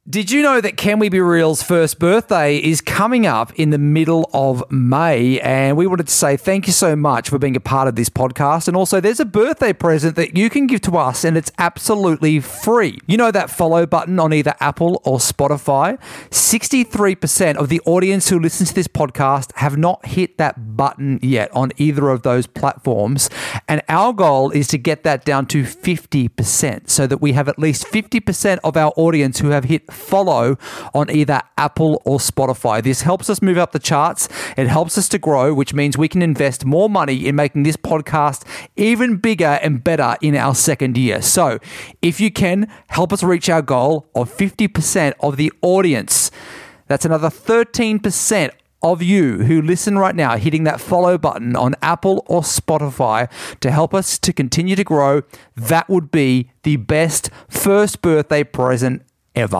Did you know that Can We Be Real's first birthday is coming up in the middle of May? And we wanted to say thank you so much for being a part of this podcast. And also, there's a birthday present that you can give to us, and it's absolutely free. You know that follow button on either Apple or Spotify? 63% of the audience who listens to this podcast have not hit that button yet on either of those platforms. And our goal is to get that down to 50% so that we have at least 50% of our audience who have hit follow on either Apple or Spotify. This helps us move up the charts. It helps us to grow, which means we can invest more money in making this podcast even bigger and better in our second year. So if you can, help us reach our goal of 50% of the audience. That's another 13% of you who listen right now hitting that follow button on Apple or Spotify to help us to continue to grow. That would be the best first birthday present ever.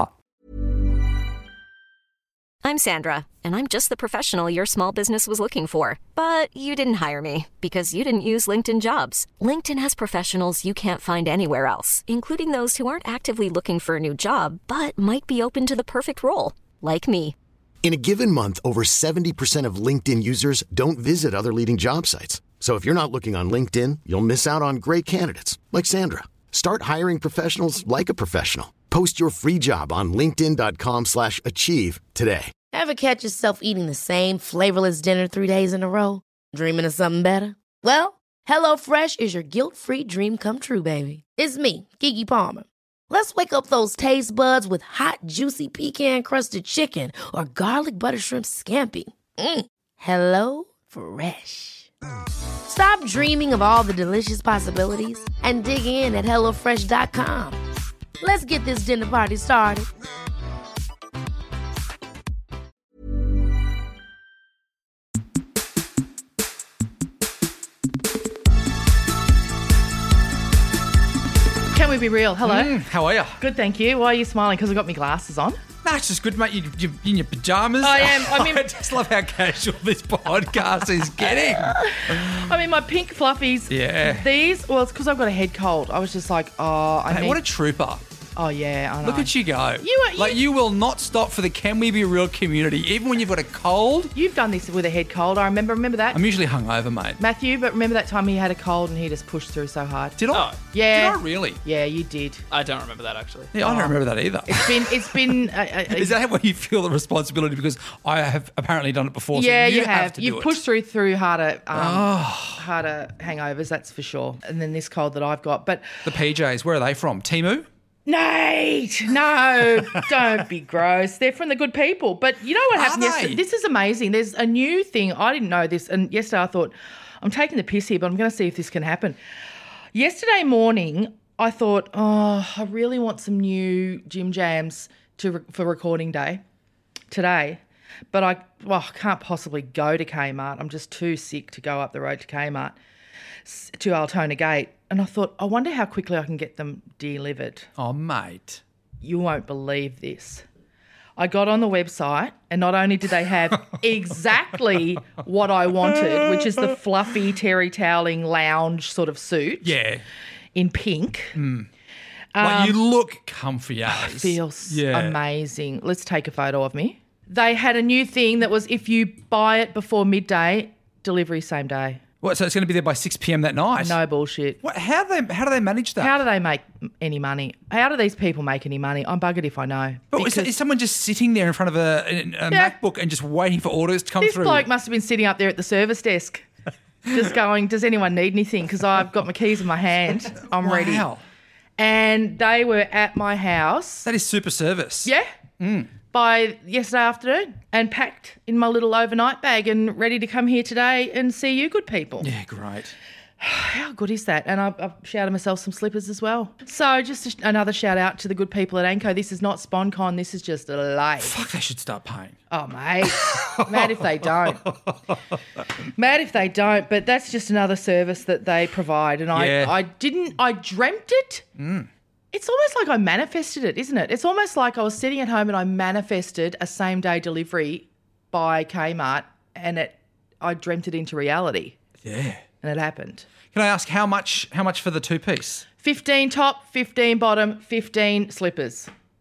I'm Sandra, and I'm just the professional your small business was looking for. But you didn't hire me because you didn't use LinkedIn Jobs. LinkedIn has professionals you can't find anywhere else, including those who aren't actively looking for a new job, but might be open to the perfect role, like me. In a given month, over 70% of LinkedIn users don't visit other leading job sites. So if you're not looking on LinkedIn, you'll miss out on great candidates like Sandra. Start hiring professionals like a professional. Post your free job on linkedin.com/achieve today. Ever catch yourself eating the same flavorless dinner 3 days in a row? Dreaming of something better? Well, HelloFresh is your guilt-free dream come true, baby. It's me, Keke Palmer. Let's wake up those taste buds with hot, juicy pecan-crusted chicken or garlic butter shrimp scampi. Hello Fresh. Stop dreaming of all the delicious possibilities and dig in at HelloFresh.com. Let's get this dinner party started. Can we be real? Hello. How are you? Good, thank you. Why are you smiling? Because I got my glasses on. No, it's just good, mate. You're in your pajamas. I am. I just love how casual this podcast is getting. I mean, my pink fluffies. Yeah. These, well, it's because I've got a head cold. I was just like, Hey, what a trooper. Oh, yeah, I know. Look at you go. You you will not stop for the Can We Be Real community, even when you've got a cold. You've done this with a head cold. I remember that. I'm usually hungover, mate. Matthew, but remember that time he had a cold and he just pushed through so hard? Did I? Oh. Yeah. Did I really? Yeah, you did. I don't remember that, actually. Yeah, I don't remember that either. It's been. Is that why you feel the responsibility? Because I have apparently done it before. Yeah, so you have. to You've do it. pushed through harder hangovers, that's for sure. And then this cold that I've got. But The PJs, where are they from? Timu? Nate, no, don't be gross. They're from the good people. But you know what happened they? yesterday? This is amazing. There's a new thing. I didn't know this. And yesterday I thought, I'm taking the piss here, but I'm going to see if this can happen. Yesterday morning, I thought, I really want some new Jim Jams for recording day today. But I can't possibly go to Kmart. I'm just too sick to go up the road to Kmart, to Altona Gate. And I thought, I wonder how quickly I can get them delivered. Oh, mate. You won't believe this. I got on the website and not only did they have exactly what I wanted, which is the fluffy terry toweling lounge sort of suit. Yeah. In pink. Like you look comfy as. Feels amazing. Let's take a photo of me. They had a new thing that was if you buy it before midday, delivery same day. What, so it's going to be there by 6 p.m. that night? No bullshit. What? How do they manage that? How do they make any money? How do these people make any money? I'm buggered if I know. But is someone just sitting there in front of a MacBook and just waiting for orders to come this through? This bloke must have been sitting up there at the service desk just going, does anyone need anything? Because I've got my keys in my hand. I'm ready. Wow. And they were at my house. That is super service. Yeah. By yesterday afternoon and packed in my little overnight bag and ready to come here today and see you good people. Yeah, great. How good is that? And I've shouted myself some slippers as well. So just another shout out to the good people at Anko. This is not SponCon. This is just a life. Fuck, they should start paying. Oh, mate. Mad if they don't. Mad if they don't. But that's just another service that they provide. And I dreamt it. It's almost like I manifested it, isn't it? It's almost like I was sitting at home and I manifested a same-day delivery by Kmart and I dreamt it into reality. Yeah. And it happened. Can I ask how much for the two-piece? 15 top, 15 bottom, 15 slippers.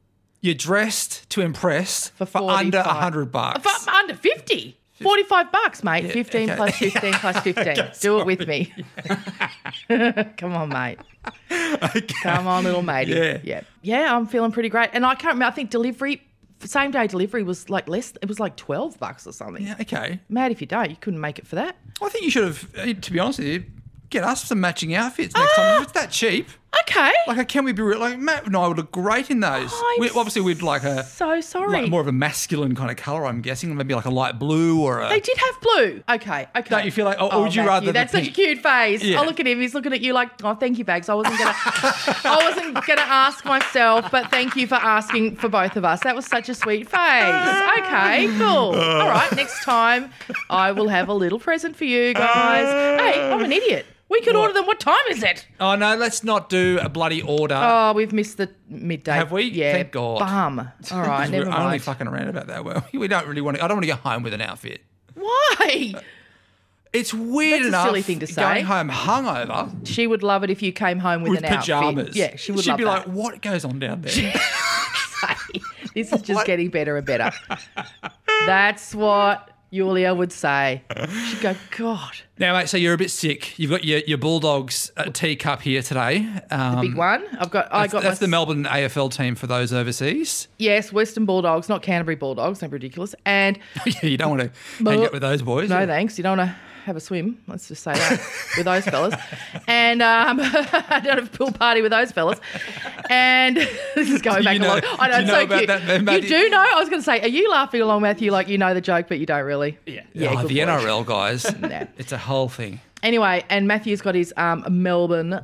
You're dressed to impress for under $100. For under 50. $45, mate. 15 okay. plus 15 plus 15. Okay, Do it with me. Come on, mate. Okay. Come on, little matey. Yeah, I'm feeling pretty great. And I can't remember, I think same day delivery was like less, it was like $12 or something. Yeah, okay. Mad if you don't, you couldn't make it for that. I think you should have, to be honest with you, get us some matching outfits next time. If it's that cheap. Okay. Like, can we be real? Like, Matt and I would look great in those. Obviously, we'd like so sorry. like more of a masculine kind of colour, I'm guessing. Maybe like a light blue or a... They did have blue. Okay. Don't you feel like, or would you Matthew, rather that's the such a pink? cute face. Yeah. Oh, look at him. He's looking at you like, oh, thank you, Bags. I wasn't gonna ask myself, but thank you for asking for both of us. That was such a sweet face. Okay, cool. All right, next time I will have a little present for you guys. Hey, I'm an idiot. We could order them. What time is it? Oh, no, let's not do a bloody order. Oh, we've missed the midday. Have we? Yeah. Thank God. Bum. All right, never We're mind. only fucking around about that. Well, we don't really want to... I don't want to go home with an outfit. Why? It's weird That's a enough silly thing to say. going home hungover She would love it if you came home with, with an pajamas. outfit. Yeah, she would She'd love be that. like, what goes on down there? This is just getting better and better. That's what Yulia would say. She'd go, God. Now, mate, so you're a bit sick. You've got your Bulldogs teacup here today. Big one. That's the Melbourne AFL team for those overseas. Yes, Western Bulldogs, not Canterbury Bulldogs. They're ridiculous. And Yeah, you don't want to hang out with those boys. no, thanks. You don't want to have a swim. Let's just say that with those fellas. And I don't have a pool party with those fellas. And this is going back a lot. I know, do you it's know so about cute. that, You Matthew? do know? I was going to say, are you laughing along, Matthew, like you know the joke, but you don't really? Yeah. Oh, good the boy. NRL guys. No. It's a whole thing. Anyway, and Matthew's got his Melbourne,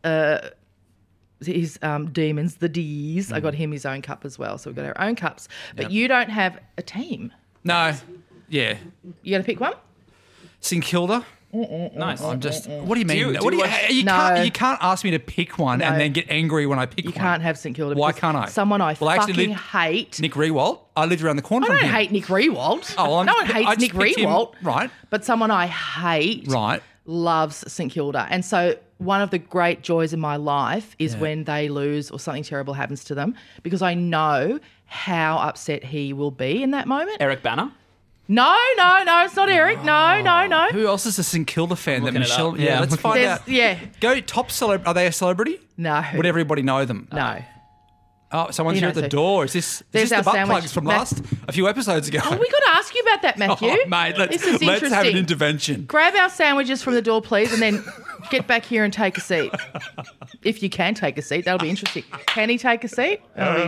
his Demons, the D's. I got him his own cup as well. So we've got our own cups. But you don't have a team. No. Yeah. You got to pick one? St Kilda. Nice. I'm just. What do you mean? Do What do you? you No. You can't ask me to pick one and then get angry when I pick You one. can't have St Kilda. Why because can't I? Someone I Well, I actually fucking lived- hate. Nick Rewalt. I lived around the corner I from don't him. hate Nick Rewalt. Oh, well, no one I hates just Nick picked him- Rewalt. right. But someone I hate Right. loves St Kilda. And so one of the great joys in my life is when they lose or something terrible happens to them, because I know how upset he will be in that moment. Eric Banner. No, it's not Eric. No. Who else is a St Kilda fan that looking it Michelle? up. Yeah, Yeah, let's I'm find There's- out. yeah. Go top celeb. Are they a celebrity? No. Would everybody know them? No. Oh, someone's You here know, at the so- door. Is this There's the our butt sandwich. plugs from Matt- a few episodes ago? Oh, we got to ask you about that, Matthew. Oh, mate, this is let's interesting. have an intervention. Grab our sandwiches from the door, please, and then get back here and take a seat. If you can take a seat, that'll be interesting. Can he take a seat?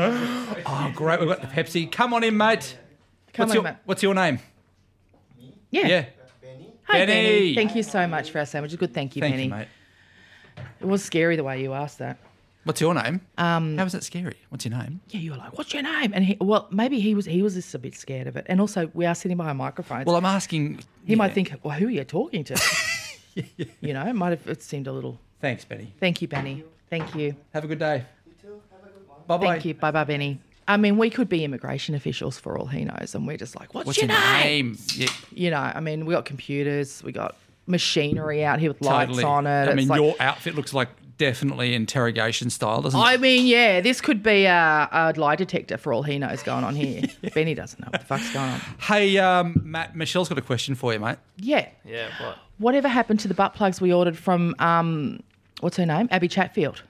Oh, great. We've got the Pepsi. Come on in, mate. Come on, mate. What's your name? Yeah. Yeah. Hi, Benny. Benny. Thank you so much for our sandwiches. Good, thank you, Thank Benny. you, mate. It was scary the way you asked that. What's your name? How was that scary? What's your name? Yeah, you were like, "What's your name?" And maybe he was just a bit scared of it. And also, we are sitting by a microphone. Well, I'm asking. he might think, "Well, who are you talking to?" You know, it seemed a little. Thanks, Benny. Thank you, Benny. Thank you. Have a good day. You too. Have a good one. Bye-bye. Thank you. Bye, Benny. I mean, we could be immigration officials for all he knows, and we're just like, "What's your name?" Yeah, You know, I mean, we got computers, we got machinery out here with lights totally. on it. I It's mean, like- your outfit looks like definitely interrogation style, doesn't it? I mean, yeah, this could be a lie detector for all he knows going on here. Benny doesn't know what the fuck's going on. Hey, Matt, Michelle's got a question for you, mate. Yeah. Yeah, what? Whatever happened to the butt plugs we ordered from, what's her name? Abby Chatfield.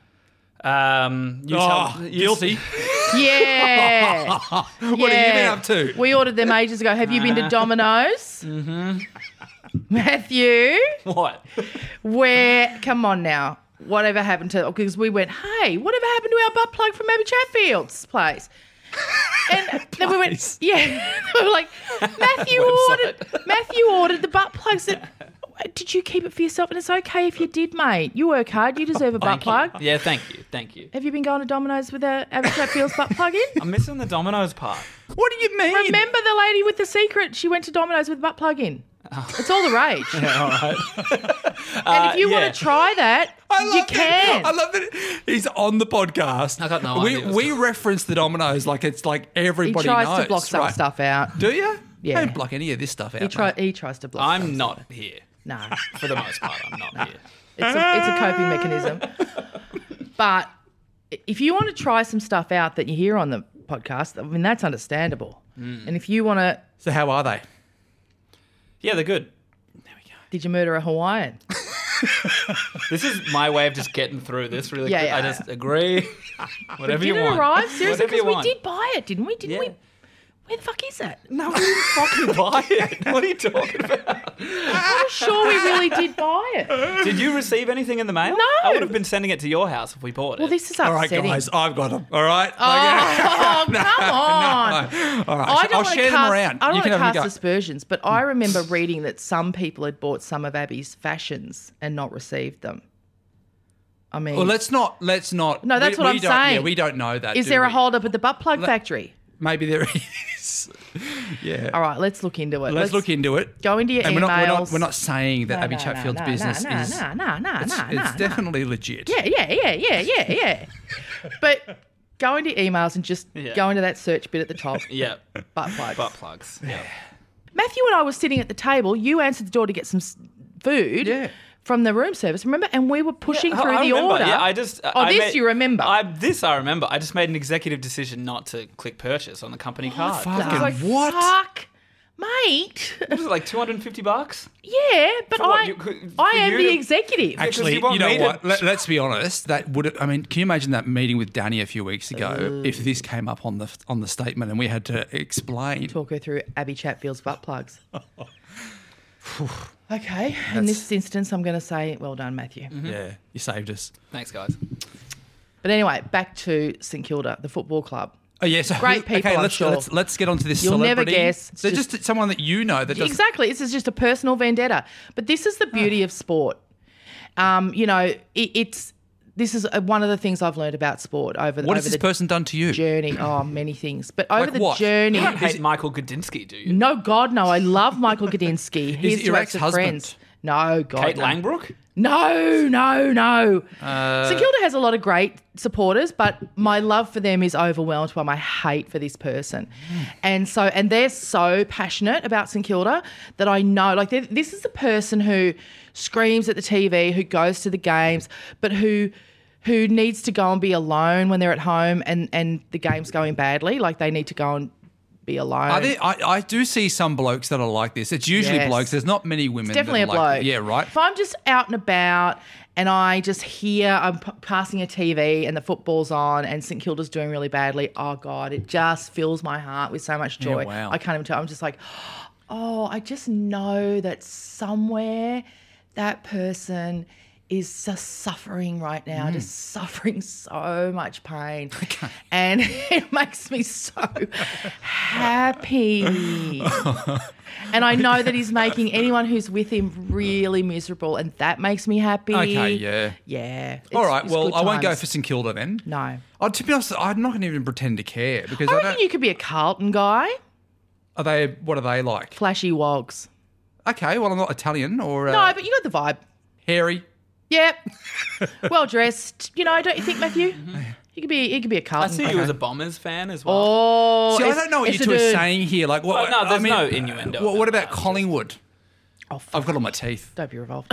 Guilty. Yeah. What have you been up to? We ordered them ages ago. Have you been to Domino's? Mm-hmm. Matthew, What? come on now. Whatever happened to, because we went, hey, whatever happened to our butt plug from Abby Chatfield's place? And then we went, yeah. We were like, Matthew ordered the butt plugs that, did you keep it for yourself? And it's okay if you did, mate. You work hard. You deserve a butt plug. Yeah, thank you. Have you been going to Domino's with Abby Chatfield's butt plug in? I'm missing the Domino's part. What do you mean? Remember the lady with the secret? She went to Domino's with butt plug in. It's all the rage. All right. And if you yeah. want to try that, you can. I love that he's on the podcast. I got no idea what's We reference the Domino's like it's like He everybody tries knows. to block some right? stuff out. Do you? Yeah. Don't block any of this stuff out. He tries to block I'm some not here. No. For the most part, I'm not here. It's a coping mechanism. But if you want to try some stuff out that you hear on the podcast. I mean, that's understandable. And if you want to, So how are they? Yeah, they're good. did you murder a Hawaiian? This is my way of just getting through this really Yeah, quick. yeah. I just agree. Whatever Did you it want. arrive? Seriously? Whatever Because you we want. did buy it, didn't we? Didn't Yeah. we? Where the fuck is that? No, we didn't fucking buy it. What are you talking about? I'm sure we really did buy it. Did you receive anything in the mail? No. I would have been sending it to your house if we bought it. Well, this is All right, upsetting. guys, I've got them. All right. Oh, come on. All right, I don't I'll wanna share them cast- around. I don't You want can to have a cast go. aspersions, but I remember reading that some people had bought some of Abby's fashions and not received them. I mean, Well, let's not. No, that's we what I'm don't, saying. Yeah, we don't know that. is do there a we? hold up at the butt plug factory? Maybe there is. Yeah. All right, let's look into it. Let's look into it. Go into your And emails. we're not saying that Abby No, Chatfield's no, business no, is. It's no. definitely legit. Yeah. But go into your emails and just go into that search bit at the top. Yeah. Butt plugs. Butt plugs. Yeah. Matthew and I were sitting at the table. You answered the door to get some food. Yeah. From the room service, remember? And we were pushing through I the remember. order. Yeah, I just. You remember? I remember. I just made an executive decision not to click purchase on the company card. fuck. I was like, What? Fuck, mate. What was it, like $250? Yeah, but For what, I you- for am you the to- executive. Actually, you want you know me to- what? Let's be honest. That would. I mean, can you imagine that meeting with Danny a few weeks ago? If this came up on the statement and we had to explain. Talk her through Abby Chatfield's butt plugs. Okay, in this instance, I'm going to say, well done, Matthew. Yeah, you saved us. Thanks, guys. But anyway, back to St Kilda, the football club. Oh yeah, so Great people, Okay, I'm let's sure. let's get onto this. You'll never celebrity. guess. So just someone that you know that does. Exactly. This is just a personal vendetta. But this is the beauty of sport. You know, this is one of the things I've learned about sport over What has over this the person done to you? journey. Oh, many things. But over Like the what? journey. You don't hate Michael Gudinski, do you? No, God, no. I love Michael Gudinski. He's it your lots of ex-husband? friends. No, God. Kate no. Langbrook? No. St Kilda has a lot of great supporters, but my love for them is overwhelmed by my hate for this person. And they're so passionate about St Kilda that I know, like, this is the person who screams at the TV, who goes to the games, but who needs to go and be alone when they're at home and the game's going badly. Like, they need to go and be alone. I do see some blokes that are like this. It's usually Yes. blokes. There's not many women. Definitely that a are like bloke. Yeah, right. If I'm just out and about and I just hear I'm passing a TV and the football's on and St Kilda's doing really badly, oh God, it just fills my heart with so much joy. wow. I can't even tell. I'm just like, oh, I just know that somewhere that person is just suffering right now, just suffering so much pain. And it makes me so happy. And I know that he's making anyone who's with him really miserable, and that makes me happy. Okay, yeah. Yeah. All right. it's Well, good I won't go times. for St Kilda then. No. Oh, to be honest, I'm not going to even pretend to care because I I reckon don't. you could be a Carlton guy. Are they? What are they like? Flashy wogs. Okay. Well, I'm not Italian or No, but you got the vibe. hairy. Yep. Well dressed. You know, don't you think, Matthew? He could be a I Carlton. see you as a Bombers fan as well. Oh, See, I don't know what you two are saying here. Like, what? Oh, no, there's I mean, no innuendo What about about that. Collingwood? Oh, fuck. I've got all my teeth. Don't be revolved.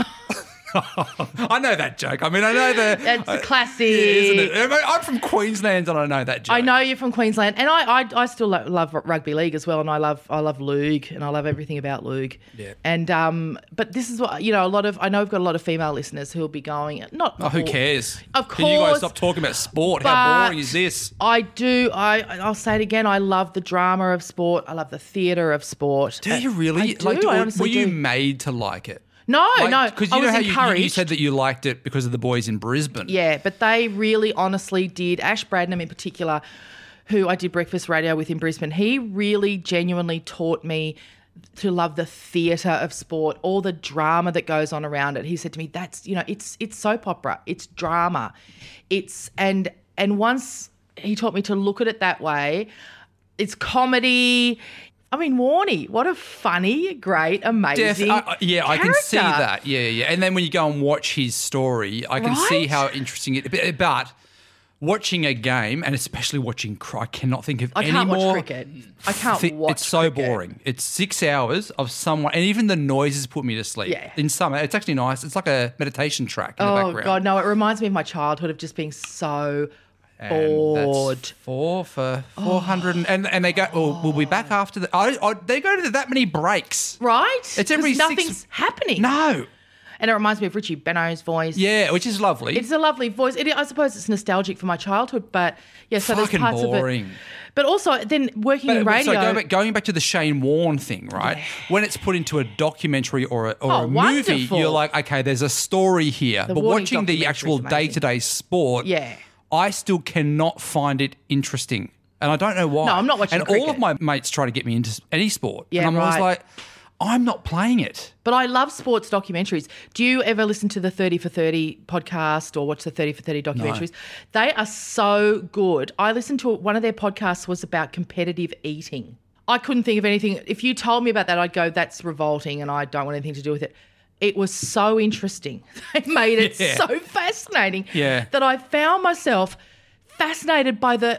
I know that joke. I mean, I know the. That's a classic. Yeah, isn't it? I mean, I'm from Queensland and I know that joke. I know you're from Queensland, and I still love rugby league as well, and I love Luke, and I love everything about Luke. Yeah. And but this is what I know we've got a lot of female listeners who'll be going. Not Oh, who cares? Of Can you guys course, stop talking about sport? but How boring is this? I do. I'll say it again. I love the drama of sport. I love the theatre of sport. Do you really? I do. Like, I were honestly you do. made to like it? No, no. Because I you know was how encouraged. you said that you liked it because of the boys in Brisbane. Yeah, but they really honestly did. Ash Bradnam in particular, who I did breakfast radio with in Brisbane, he really genuinely taught me to love the theatre of sport, all the drama that goes on around it. He said to me, that's, it's soap opera, it's drama. And once he taught me to look at it that way, it's comedy. I mean, Warnie, what a funny, great, amazing I can see character. that. Yeah. And then when you go and watch his story, I can see Right? how interesting it is. But watching a game, and especially watching, I cannot think of I any can't more. watch cricket. I can't watch It's so cricket. boring. It's 6 hours of someone, and even the noises put me to sleep. Yeah. In summer, it's actually nice. It's like a meditation track in the Oh, background. God, no. It reminds me of my childhood of just being so Bored. That's 4 for 400. And they go, we'll be back after the. They go to that many breaks. Right? It's every 'Cause nothing's happening. No. And it reminds me of Richie Benaud's voice. Yeah, which is lovely. It's a lovely voice. I suppose it's nostalgic for my childhood, but yeah, so Fucking there's parts boring. of it. But also then working in radio. So going back to the Shane Warne thing, right? When it's put into a documentary or a movie, wonderful. you're like, okay, there's a story here. But Warning watching the documentary actual is amazing. day-to-day sport, Yeah. I still cannot find it interesting. And I don't know why. No, I'm not watching And all of cricket. my mates try to get me into any sport. Yeah, and I'm always right. like, I'm not playing it. But I love sports documentaries. Do you ever listen to the 30 for 30 podcast or watch the 30 for 30 documentaries? They are so good. I listened to one of their podcasts was about competitive eating. I couldn't think of anything. If you told me about that, I'd go, that's revolting and I don't want anything to do with it. It was so interesting. They made it so fascinating that I found myself fascinated by the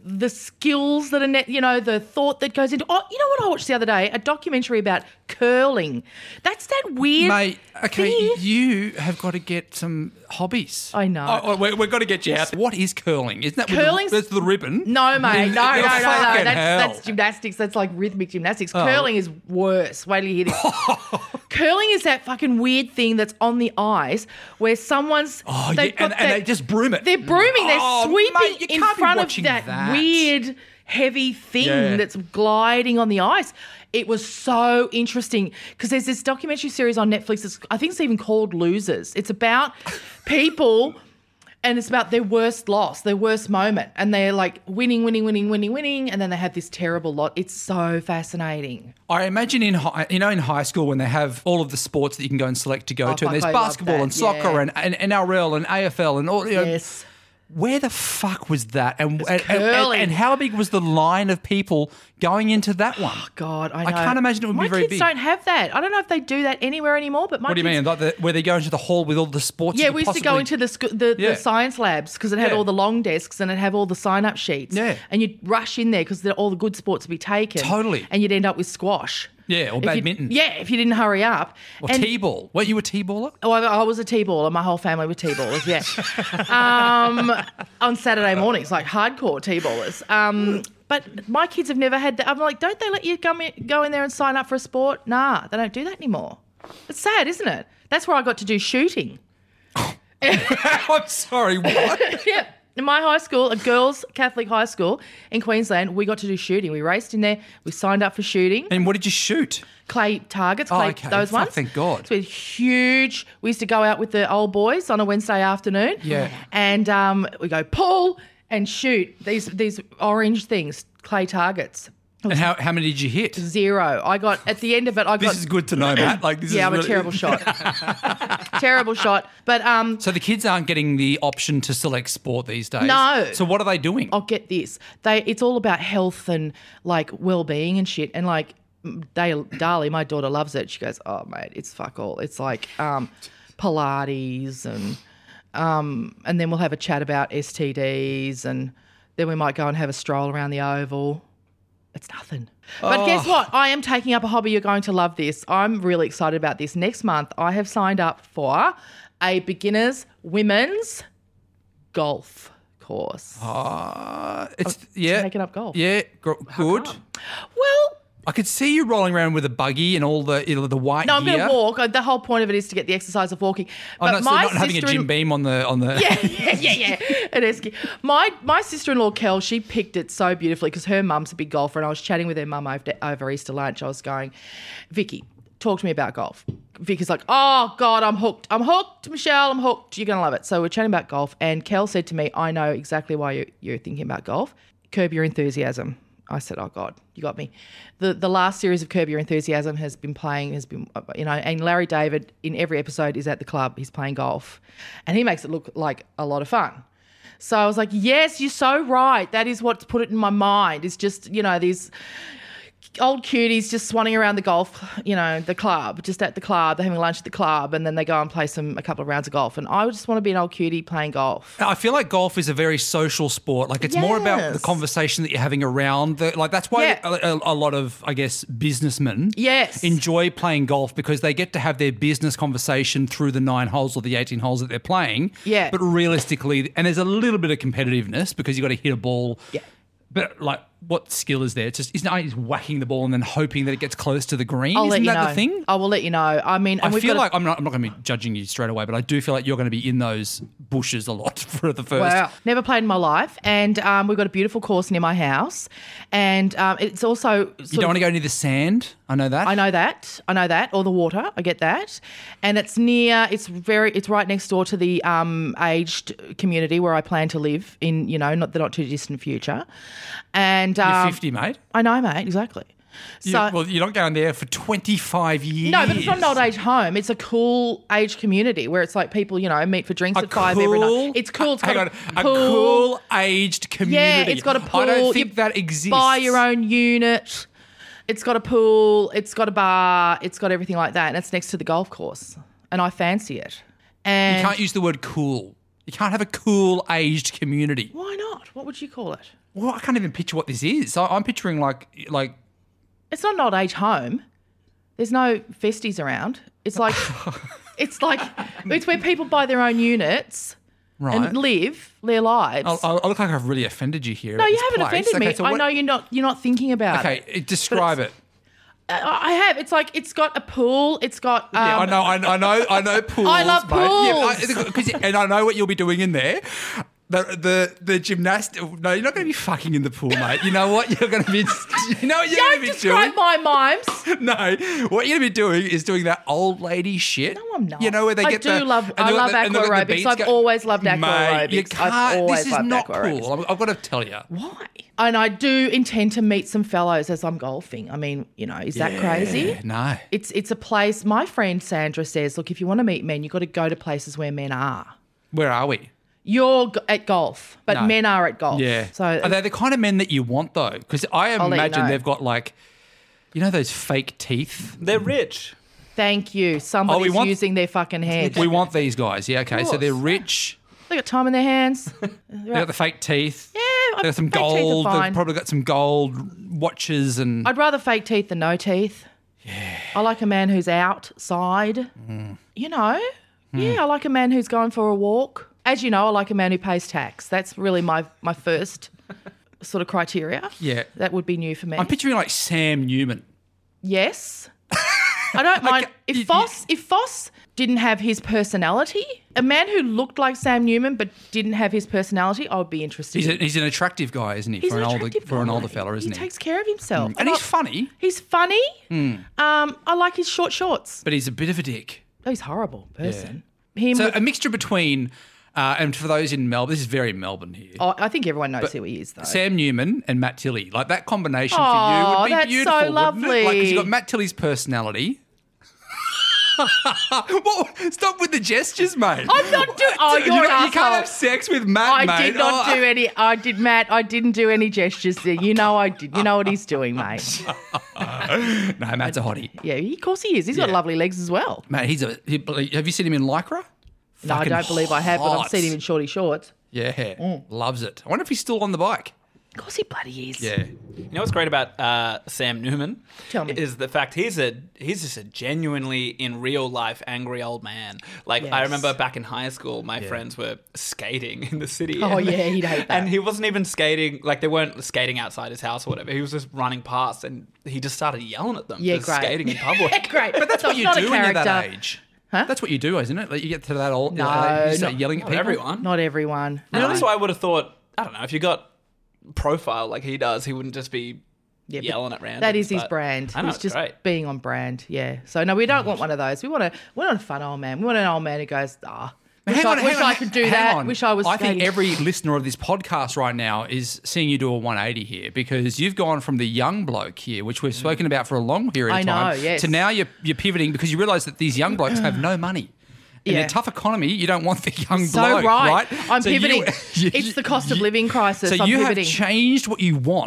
skills that are, the thought that goes into. Oh, you know what I watched the other day? A documentary about curling. That's that weird Mate, okay, thing. you have got to get some hobbies. I know. Oh, we've got to get you out. What is curling? Isn't that Curling's- that's the ribbon? No, mate. No. Fucking hell. That's gymnastics. That's like rhythmic gymnastics. Curling is worse. Wait till you hear this. Curling is that fucking weird thing that's on the ice where someone's. And they just broom it. They're brooming. They're Oh, sweeping mate, you in can't be front of watching that weird, heavy thing that's gliding on the ice. It was so interesting because there's this documentary series on Netflix. I think it's even called Losers. It's about people and it's about their worst loss, their worst moment. And they're like winning. And then they have this terrible lot. It's so fascinating. I imagine in high school when they have all of the sports that you can go and select to go to, and there's I love basketball that, and soccer and NRL and AFL and all. Yes. Where the fuck was that? And curling. and how big was the line of people going into that one? God, I know. I can't imagine it would my be very kids big. don't have that. I don't know if they do that anywhere anymore, but my What do you kids, mean? Like where they go into the hall with all the sports? Yeah, you we could used to go possibly- into the science labs because it had Yeah. all the long desks and it'd have all the sign-up sheets. Yeah. And you'd rush in there because all the good sports would be taken. Totally. And you'd end up with squash. Yeah, or If you- badminton. if you didn't hurry up. Or T-ball. Weren't you a T-baller? Oh, I was a T-baller. My whole family were T-ballers, yeah. On Saturday mornings, like hardcore T-ballers. But my kids have never had that. I'm like, don't they let you go in there and sign up for a sport? Nah, they don't do that anymore. It's sad, isn't it? That's where I got to do shooting. I'm sorry, what? Yeah. In my high school, a girls' Catholic high school in Queensland, we got to do shooting. We raced in there. We signed up for shooting. And what did you shoot? Clay targets, okay. those Fuck, ones. thank God. So it's huge. We used to go out with the old boys on a Wednesday afternoon. Yeah. And we go pull and shoot these orange things, clay targets. And how many did you hit? 0. I got at the end of it. This is good to know, Matt. Like, this is I'm really... a terrible shot. Terrible shot. But So the kids aren't getting the option to select sport these days. No. So what are they doing? I'll get this. It's all about health and like well-being and shit. And like Darlie, my daughter loves it. She goes, "Oh mate, it's fuck all. It's like Pilates and then we'll have a chat about STDs and then we might go and have a stroll around the Oval." It's nothing. But guess what? I am taking up a hobby. You're going to love this. I'm really excited about this. Next month, I have signed up for a beginners women's golf course. It's taking up golf. Yeah, good. Well, I could see you rolling around with a buggy and all the the white no, I'm gear. going to walk. The whole point of it is to get the exercise of walking. Oh, no, so not having a gym beam on the. Yeah. At Esky. My sister-in-law, Kel, she picked it so beautifully because her mum's a big golfer and I was chatting with her mum over Easter lunch. I was going, "Vicky, talk to me about golf." Vicky's like, "Oh, God, I'm hooked. I'm hooked, Michelle. I'm hooked. You're going to love it." So we're chatting about golf and Kel said to me, "I know exactly why you're thinking about golf. Curb Your Enthusiasm." I said, "Oh God, you got me." The last series of Curb Your Enthusiasm has been, and Larry David in every episode is at the club. He's playing golf, and he makes it look like a lot of fun. So I was like, "Yes, you're so right. That is what's put it in my mind. It's just these old cuties just swanning around the golf, the club, just at the club. They're having lunch at the club, and then they go and play a couple of rounds of golf. And I would just want to be an old cutie playing golf. I feel like golf is a very social sport. Like it's more about the Yes. conversation that you're having around. That's why a lot of, I guess, businessmen enjoy playing golf because they get to have their business conversation through the 9 holes or the 18 holes that they're playing. Yeah. But realistically, and there's a little bit of competitiveness because you've got to hit a ball. Yeah. But like, what skill is there? It's just isn't it whacking the ball and then hoping that it gets close to the green? I'll let Isn't you that know. the thing? I will let you know. I mean, and I feel like I'm not going to be judging you straight away, but I do feel like you're going to be in those bushes a lot for the first. Wow. Never played in my life. And we've got a beautiful course near my house. And it's also... You don't want to go near the sand? I know that. I know that. Or the water. I get that. And it's it's right next door to the aged community where I plan to live in, the not too distant future. And You're 50, mate. I know, mate, exactly. So, Well, you're not going there for 25 years. no, but it's not an old age home. It's a cool age community where it's like people, meet for drinks at 5 every night. It's cool. It's got a cool aged community. Yeah, it's got a pool. I don't think You that exists. Buy your own unit. It's got a pool. It's got a bar. It's got everything like that. And it's next to the golf course. And I fancy it. And You can't use the word cool. You can't have a cool aged community. why not? What would you call it? Well, I can't even picture what this is. I'm picturing like It's not an old age home. There's no festies around. It's like it's where people buy their own units right. and live their lives. I look like I've really offended you here. no, at you this haven't place. offended me. Okay, so I what- know you're not thinking about it. Okay, describe it. I have. It's like it's got a pool. It's got. Yeah, I know pools. I love mate. pools. And I know what you'll be doing in there. The gymnast. No, you're not going to be fucking in the pool, mate. You know what you're going to be. You know what you're going Don't to be describe doing. my mimes. No, what you're going to be doing is doing that old lady shit. No, I'm not. You know where they get I the. love and they got the- aqua and they got the aerobics. beats I've go- always loved aqua Mate, you aerobics. can't. I've always This is loved not aqua aerobics. cool. I've got to tell you. Why? And I do intend to meet some fellows as I'm golfing. I mean, is that crazy? No. It's a place. My friend Sandra says, look, if you want to meet men, you've got to go to places where men are. Where are we? You're at golf, but No. men are at golf. Yeah. So Are they the kind of men that you want though? Because I let you imagine know. they've got like, those fake teeth. They're rich. thank you. Somebody's want- using their fucking head. We want these guys. Yeah. Okay. So course. they're rich. They got time in their hands. They got the fake teeth. Yeah, They got some fake teeth are gold. They've fine. probably got some gold watches and. I'd rather fake teeth than no teeth. Yeah. I like a man who's outside. Yeah, I like a man who's going for a walk. As you know, I like a man who pays tax. That's really my first sort of criteria. Yeah. That would be new for me. I'm picturing like Sam Newman. Yes. I don't mind. If Foss didn't have his personality, a man who looked like Sam Newman but didn't have his personality, I would be interested. He's an attractive guy, isn't he? He's for an an attractive older guy. fella, isn't he? He takes care of himself. And he's funny, He's funny. I like his short shorts. but he's a bit of a dick. Oh, he's a horrible person. Him So with- a mixture between, and for those in Melbourne, this is very Melbourne here. oh, I think everyone knows who he is, though. Sam Newman and Matt Tilley, like that combination Oh, for you would be that's so beautiful, wouldn't it? lovely. Like, 'cause you got Matt Tilley's personality. Well, stop with the gestures, mate. I'm not doing. Oh, you're an You asshole. can't have sex with Matt, mate. I did not Oh. do any. I did, Matt. I didn't do any gestures there. You know I did. You know what he's doing, mate. No, Matt's a hottie. Yeah, of course he is. He's got Yeah. lovely legs as well. Mate, have you seen him in Lycra? No, I Fucking don't believe I have, but I've hot. seen him in shorty shorts. Yeah, loves it. I wonder if he's still on the bike. Of course he bloody is. Yeah. You know what's great about Sam Newman? Tell me. Is the fact he's just a genuinely in real life angry old man. Like I Yes. remember back in high school, my friends were skating in the city. Oh, yeah, he'd hate that. And he wasn't even skating, like they weren't skating outside his house or whatever. He was just running past, and he just started yelling at them Yeah, for great. skating in public. Yeah, great. But that's So what it's you not a do when you're that character. age. Huh? That's what you do, isn't it? Like you get to that old. No, you start not- yelling at Not people. everyone. Not everyone. Really? No. So I would have thought, I don't know, if you got profile like he does, he wouldn't just be Yeah, but yelling at randoms. that is his but brand. I know, He's it's just great. being on brand. Yeah. So no, we don't want one of those. We're not a fun old man. We want an old man who goes, wish I could do hang that. on. Wish I was. I think skating." every listener of this podcast right now is seeing you do a 180 here because you've gone from the young bloke here, which we've spoken about for a long period of I time, know, yes. to now you're pivoting because you realise that these young blokes have no money. In Yeah. a tough economy, you don't want the young So bloke, right. right? I'm So you- pivoting. It's the cost of living crisis. So I'm you pivoting. have changed what you want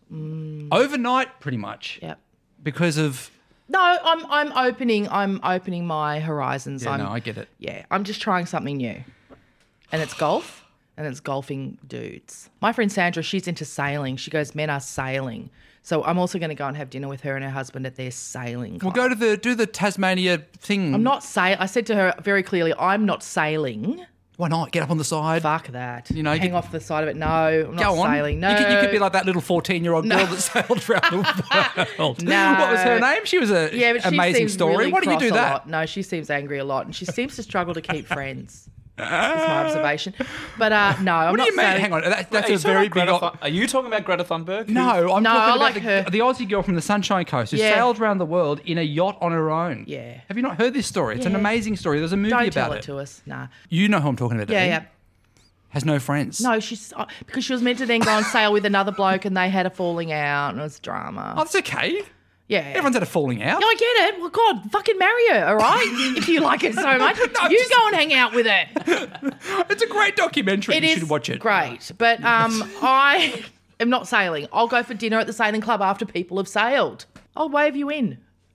Overnight, pretty much. Yep. Because of... No, I'm opening my horizons. Yeah, no, I get it. Yeah, I'm just trying something new. And it's golf, and it's golfing dudes. My friend Sandra, she's into sailing. She goes, men are sailing. So I'm also going to go and have dinner with her and her husband at their sailing club. We'll go to do the Tasmania thing. I'm not I said to her very clearly, I'm not sailing. Why not? Get up on the side. Fuck that. You know, hang off the side of it. No, I'm not Go on. sailing. No. You could be like that little 14-year-old girl that sailed around the world. No. What was her name? She was an Yeah, but she amazing seems story. really Why do you cross do a that? lot. No, she seems angry a lot, and she seems to struggle to keep friends. That's my observation. But no, I'm What not do you mean? saying. Hang on. That's Are you a very talking about big... Are you talking about Greta Thunberg? No, I'm No, talking I about like her. the Aussie girl from the Sunshine Coast who Yeah. sailed around the world in a yacht on her own. Yeah. Have you not heard this story? It's an Yeah. amazing story. There's a movie Don't about tell it. it to us. Nah. You know who I'm talking about, Yeah, don't you? yeah. Has no friends. No, she's because she was meant to then go and sail with another bloke, and they had a falling out, and it was drama. Oh, that's okay. Yeah. Everyone's had a falling out. No, I get it. Well, God, fucking marry her, all right? If you like it so much, you go and hang out with her. It's a great documentary. It You is should watch it. great, but I am not sailing. I'll go for dinner at the sailing club after people have sailed. I'll wave you in.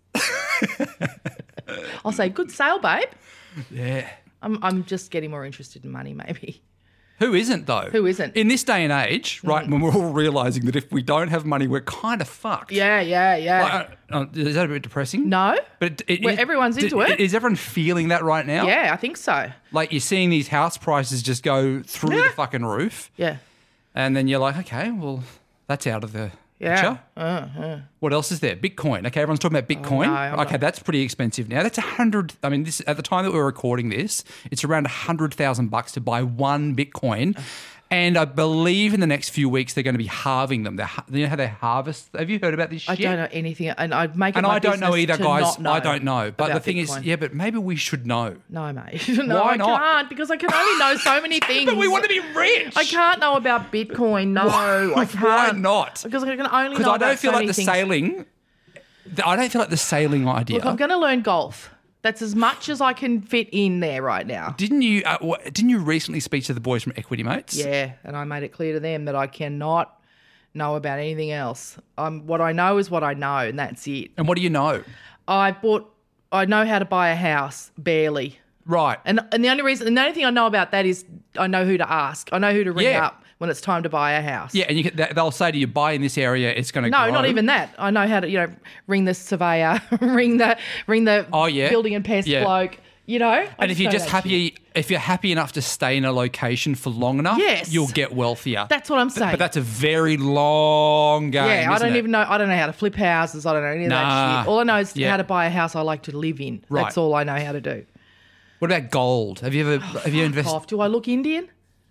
I'll say, good sail, babe. Yeah. I'm just getting more interested in money, maybe. Who isn't, though? Who isn't? In this day and age, right, when we're all realising that if we don't have money, we're kind of fucked. Yeah. Is that a bit depressing? No, But Well, everyone's into it. Is everyone feeling that right now? yeah, I think so. Like you're seeing these house prices just go through the fucking roof. Yeah. And then you're like, okay, well, that's out of the Yeah. picture. What else is there? Bitcoin. Okay, everyone's talking about Bitcoin. no, I'm Okay, not. that's pretty expensive now. That's 100. I mean, this at the time that we're recording this, it's around $100,000 to buy one Bitcoin. And I believe in the next few weeks they're going to be halving them. You know how they harvest? Have you heard about this shit? I don't know anything, and I make it And my I don't know business either, to guys. not know I don't know. But the about thing is, Bitcoin. yeah, but maybe we should know. No, mate. No, Why I not? can't because I can only know so many things. But we want to be rich. I can't know about Bitcoin. No, I can't. Why not? Because I can only Because know I don't about feel so like many the things. sailing. I don't feel like the sailing idea. Look, I'm going to learn golf. That's as much as I can fit in there right now. Didn't you recently speak to the boys from Equity Mates? Yeah, and I made it clear to them that I cannot know about anything else. What I know is what I know, and that's it. And what do you know? I know how to buy a house, barely. Right. And the only thing I know about that is I know who to ask. I know who to ring Yeah. up when it's time to buy a house. Yeah, and they'll say to you, buy in this area, it's going to No, grow. not even that. I know how to, ring the surveyor, ring the Oh, yeah. building and pest Yeah. bloke. And if you're know just that shit. if you're happy enough to stay in a location for long enough, Yes. you'll get wealthier. That's what I'm saying. But that's a very long game. yeah, I isn't don't it? even know. I don't know how to flip houses. I don't know any of Nah. that shit. All I know is Yeah. how to buy a house I like to live in. Right. That's all I know how to do. What about gold? Have you invested? Off. Do I look Indian?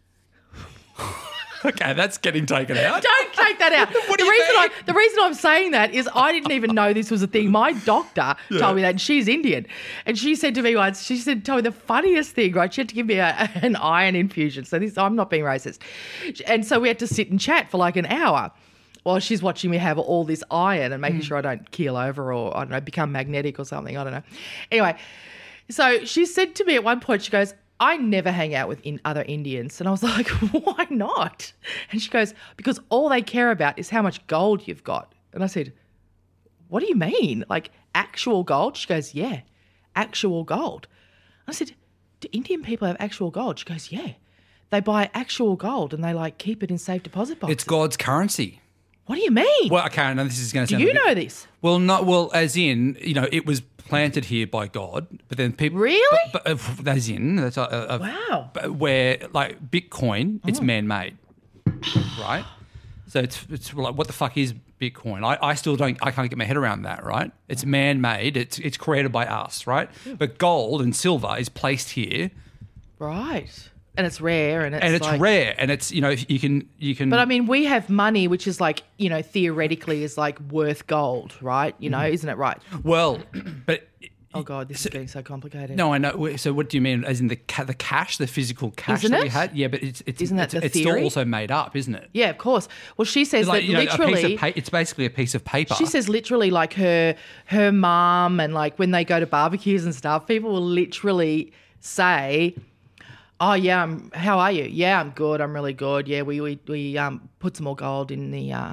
Okay, that's getting taken out. Don't take that out. What do you mean? The reason I'm saying that is I didn't even know this was a thing. My doctor told me that, and she's Indian. And she said to me once, told me the funniest thing, right? She had to give me an iron infusion. So I'm not being racist. And so we had to sit and chat for like an hour while she's watching me have all this iron and making sure I don't keel over or, I don't know, become magnetic or something. I don't know. Anyway, so she said to me at one point, she goes, I never hang out with other Indians. And I was like, why not? And she goes, because all they care about is how much gold you've got. And I said, what do you mean? Like actual gold? She goes, yeah, actual gold. I said, do Indian people have actual gold? She goes, yeah. They buy actual gold and they like keep it in safe deposit boxes. It's God's currency. What do you mean? Well, okay, I know this is going to do sound. you a bit- know this? Well, not well. As in, it was planted here by God, but then people Really? But, as in, that's Wow. where like Bitcoin, it's man-made, right? So it's like, what the fuck is Bitcoin? I still don't. I can't get my head around that. Right? It's man-made. It's created by us. Right? But gold and silver is placed here, Right. And it's rare and it's like, rare, and it's you can. But I mean, we have money, which is like, theoretically is like worth gold, right? Isn't it right? well, but. Oh God, this is getting so complicated. No, I know. So, what do you mean? As in the cash, the physical cash Isn't that we it? had? Yeah, but it's Isn't that the it's still theory? also made up, isn't it? Yeah, of course. Well, she says It's like, that literally. it's basically a piece of paper. She says literally like her mum and like when they go to barbecues and stuff, people will literally say, "Oh yeah, how are you? Yeah, I'm good. I'm really good. Yeah, we put some more gold in the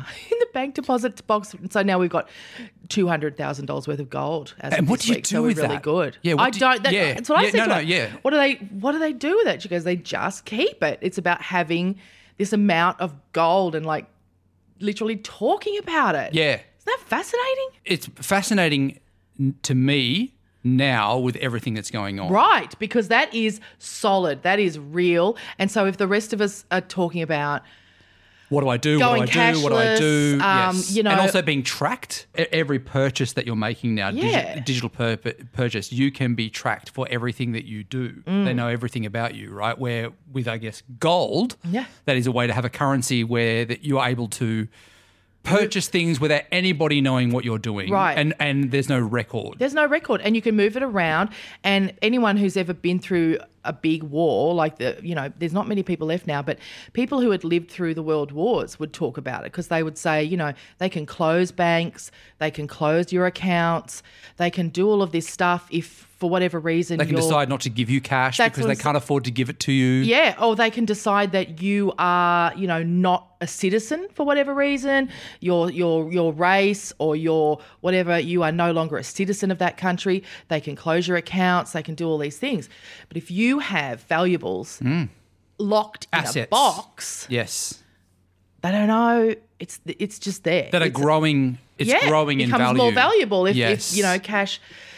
bank deposit box. So now we've got $200,000 worth of gold. As And of what this do you week, do so with we're really that? good. Yeah, I don't. That's what I said to her. What do they do with it? She goes, they just keep it. It's about having this amount of gold and like literally talking about it. Yeah. Isn't that fascinating? It's fascinating to me now with everything that's going on. Right, because that is solid. That is real. And so if the rest of us are talking about What do I do? going What do I do? What do I do? cashless, Yes. you know- and also being tracked. Every purchase that you're making now, Yeah. digital purchase, you can be tracked for everything that you do. They know everything about you, right? Where with, I guess, gold, Yeah. that is a way to have a currency where that you are able to purchase things without anybody knowing what you're doing. Right. And there's no record. there's no record, and you can move it around. And anyone who's ever been through a big war, like there's not many people left now, but people who had lived through the world wars would talk about it because they would say, they can close banks, they can close your accounts, they can do all of this stuff if for whatever reason They can decide not to give you cash That's because what they I'm can't afford to give it to you. Yeah, or they can decide that you are, not a citizen for whatever reason, your race or your whatever, you are no longer a citizen of that country. They can close your accounts, they can do all these things. But if you have valuables locked in Assets. a box, Yes. they don't know. It's just there. That are It's- growing. It's growing in becomes value. more valuable if Yes. cash.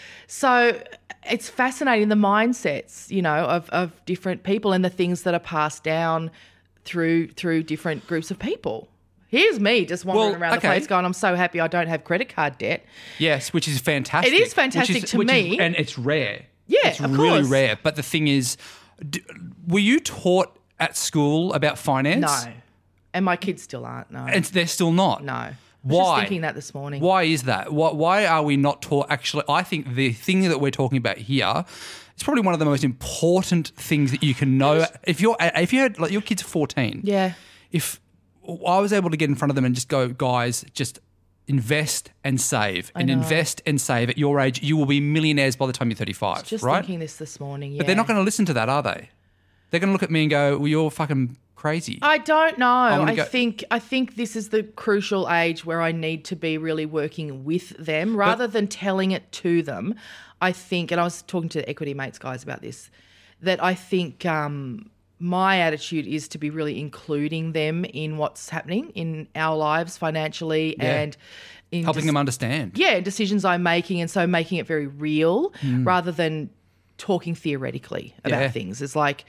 So it's fascinating the mindsets, of different people and the things that are passed down through different groups of people. Here's me just wandering around the place going, I'm so happy I don't have credit card debt. Yes, which is fantastic. It is fantastic to me. and it's rare. Yeah, it's of really course. rare. But the thing is, were you taught at school about finance? No. And my kids still aren't, no. And they're still not. No. I was Why? just thinking that this morning. Why is that? Why are we not taught? Actually, I think the thing that we're talking about here is probably one of the most important things that you can know. If you had like your kids are 14, Yeah. if I was able to get in front of them and just go, guys, just invest and save and invest and save at your age, you will be millionaires by the time you're 35, Just right? thinking this morning, yeah. But they're not going to listen to that, are they? They're going to look at me and go, well, you're fucking crazy. I don't know. gonna I go- think this is the crucial age where I need to be really working with them rather than telling it to them. I think, and I was talking to the Equity Mates guys about this, that I think my attitude is to be really including them in what's happening in our lives financially and in Helping them understand. yeah, decisions I'm making, and so making it very real rather than talking theoretically about Yeah. things. It's like,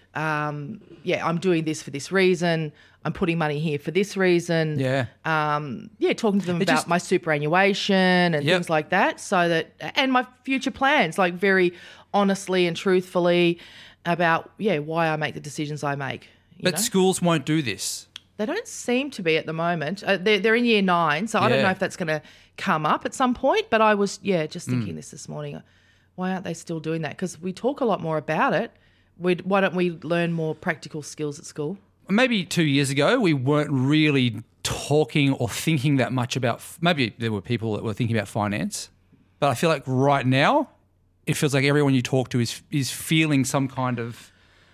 I'm doing this for this reason. I'm putting money here for this reason. Yeah. Talking to them about just- my superannuation and Yep. things like that, so that and my future plans, like very honestly and truthfully about why I make the decisions I make. you But know? schools won't do this. They don't seem to be at the moment. They're in year 9, so I don't Yeah. know if that's going to come up at some point. But I was, just thinking this morning. Why aren't they still doing that? Because we talk a lot more about it. Why don't we learn more practical skills at school? Maybe 2 years ago, we weren't really talking or thinking that much about, maybe there were people that were thinking about finance, but I feel like right now, it feels like everyone you talk to is feeling some kind of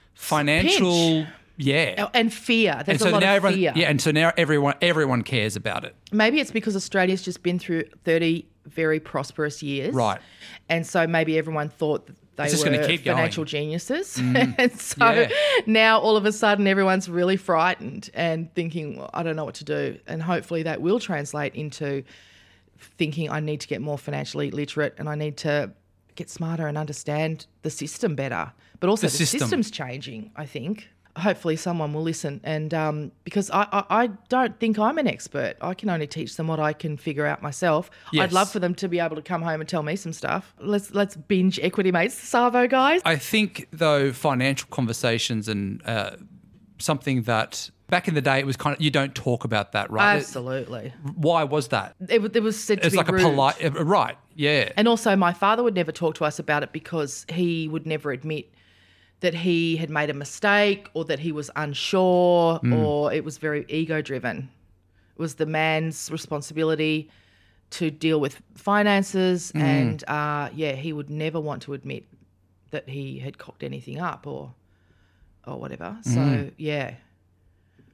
financial, And fear. There's a lot now of fear. and so now everyone cares about it. Maybe it's because Australia's just been through 30 very prosperous years. Right. And so maybe everyone thought that they It's just gonna were keep going. financial geniuses. And so Yeah. now all of a sudden everyone's really frightened and thinking, well, I don't know what to do. And hopefully that will translate into thinking I need to get more financially literate and I need to get smarter and understand the system better. But also the system. system's changing, I think. Hopefully someone will listen, and because I don't think I'm an expert. I can only teach them what I can figure out myself. Yes. I'd love for them to be able to come home and tell me some stuff. Let's binge Equity Mates, the Savo guys. I think, though, financial conversations and something that back in the day it was kind of, you don't talk about that, right? Absolutely. Why was that? It was said to It's be like rude. a polite, right? Yeah. And also my father would never talk to us about it because he would never admit that he had made a mistake or that he was unsure or it was very ego-driven. It was the man's responsibility to deal with finances and, he would never want to admit that he had cocked anything up or whatever. So,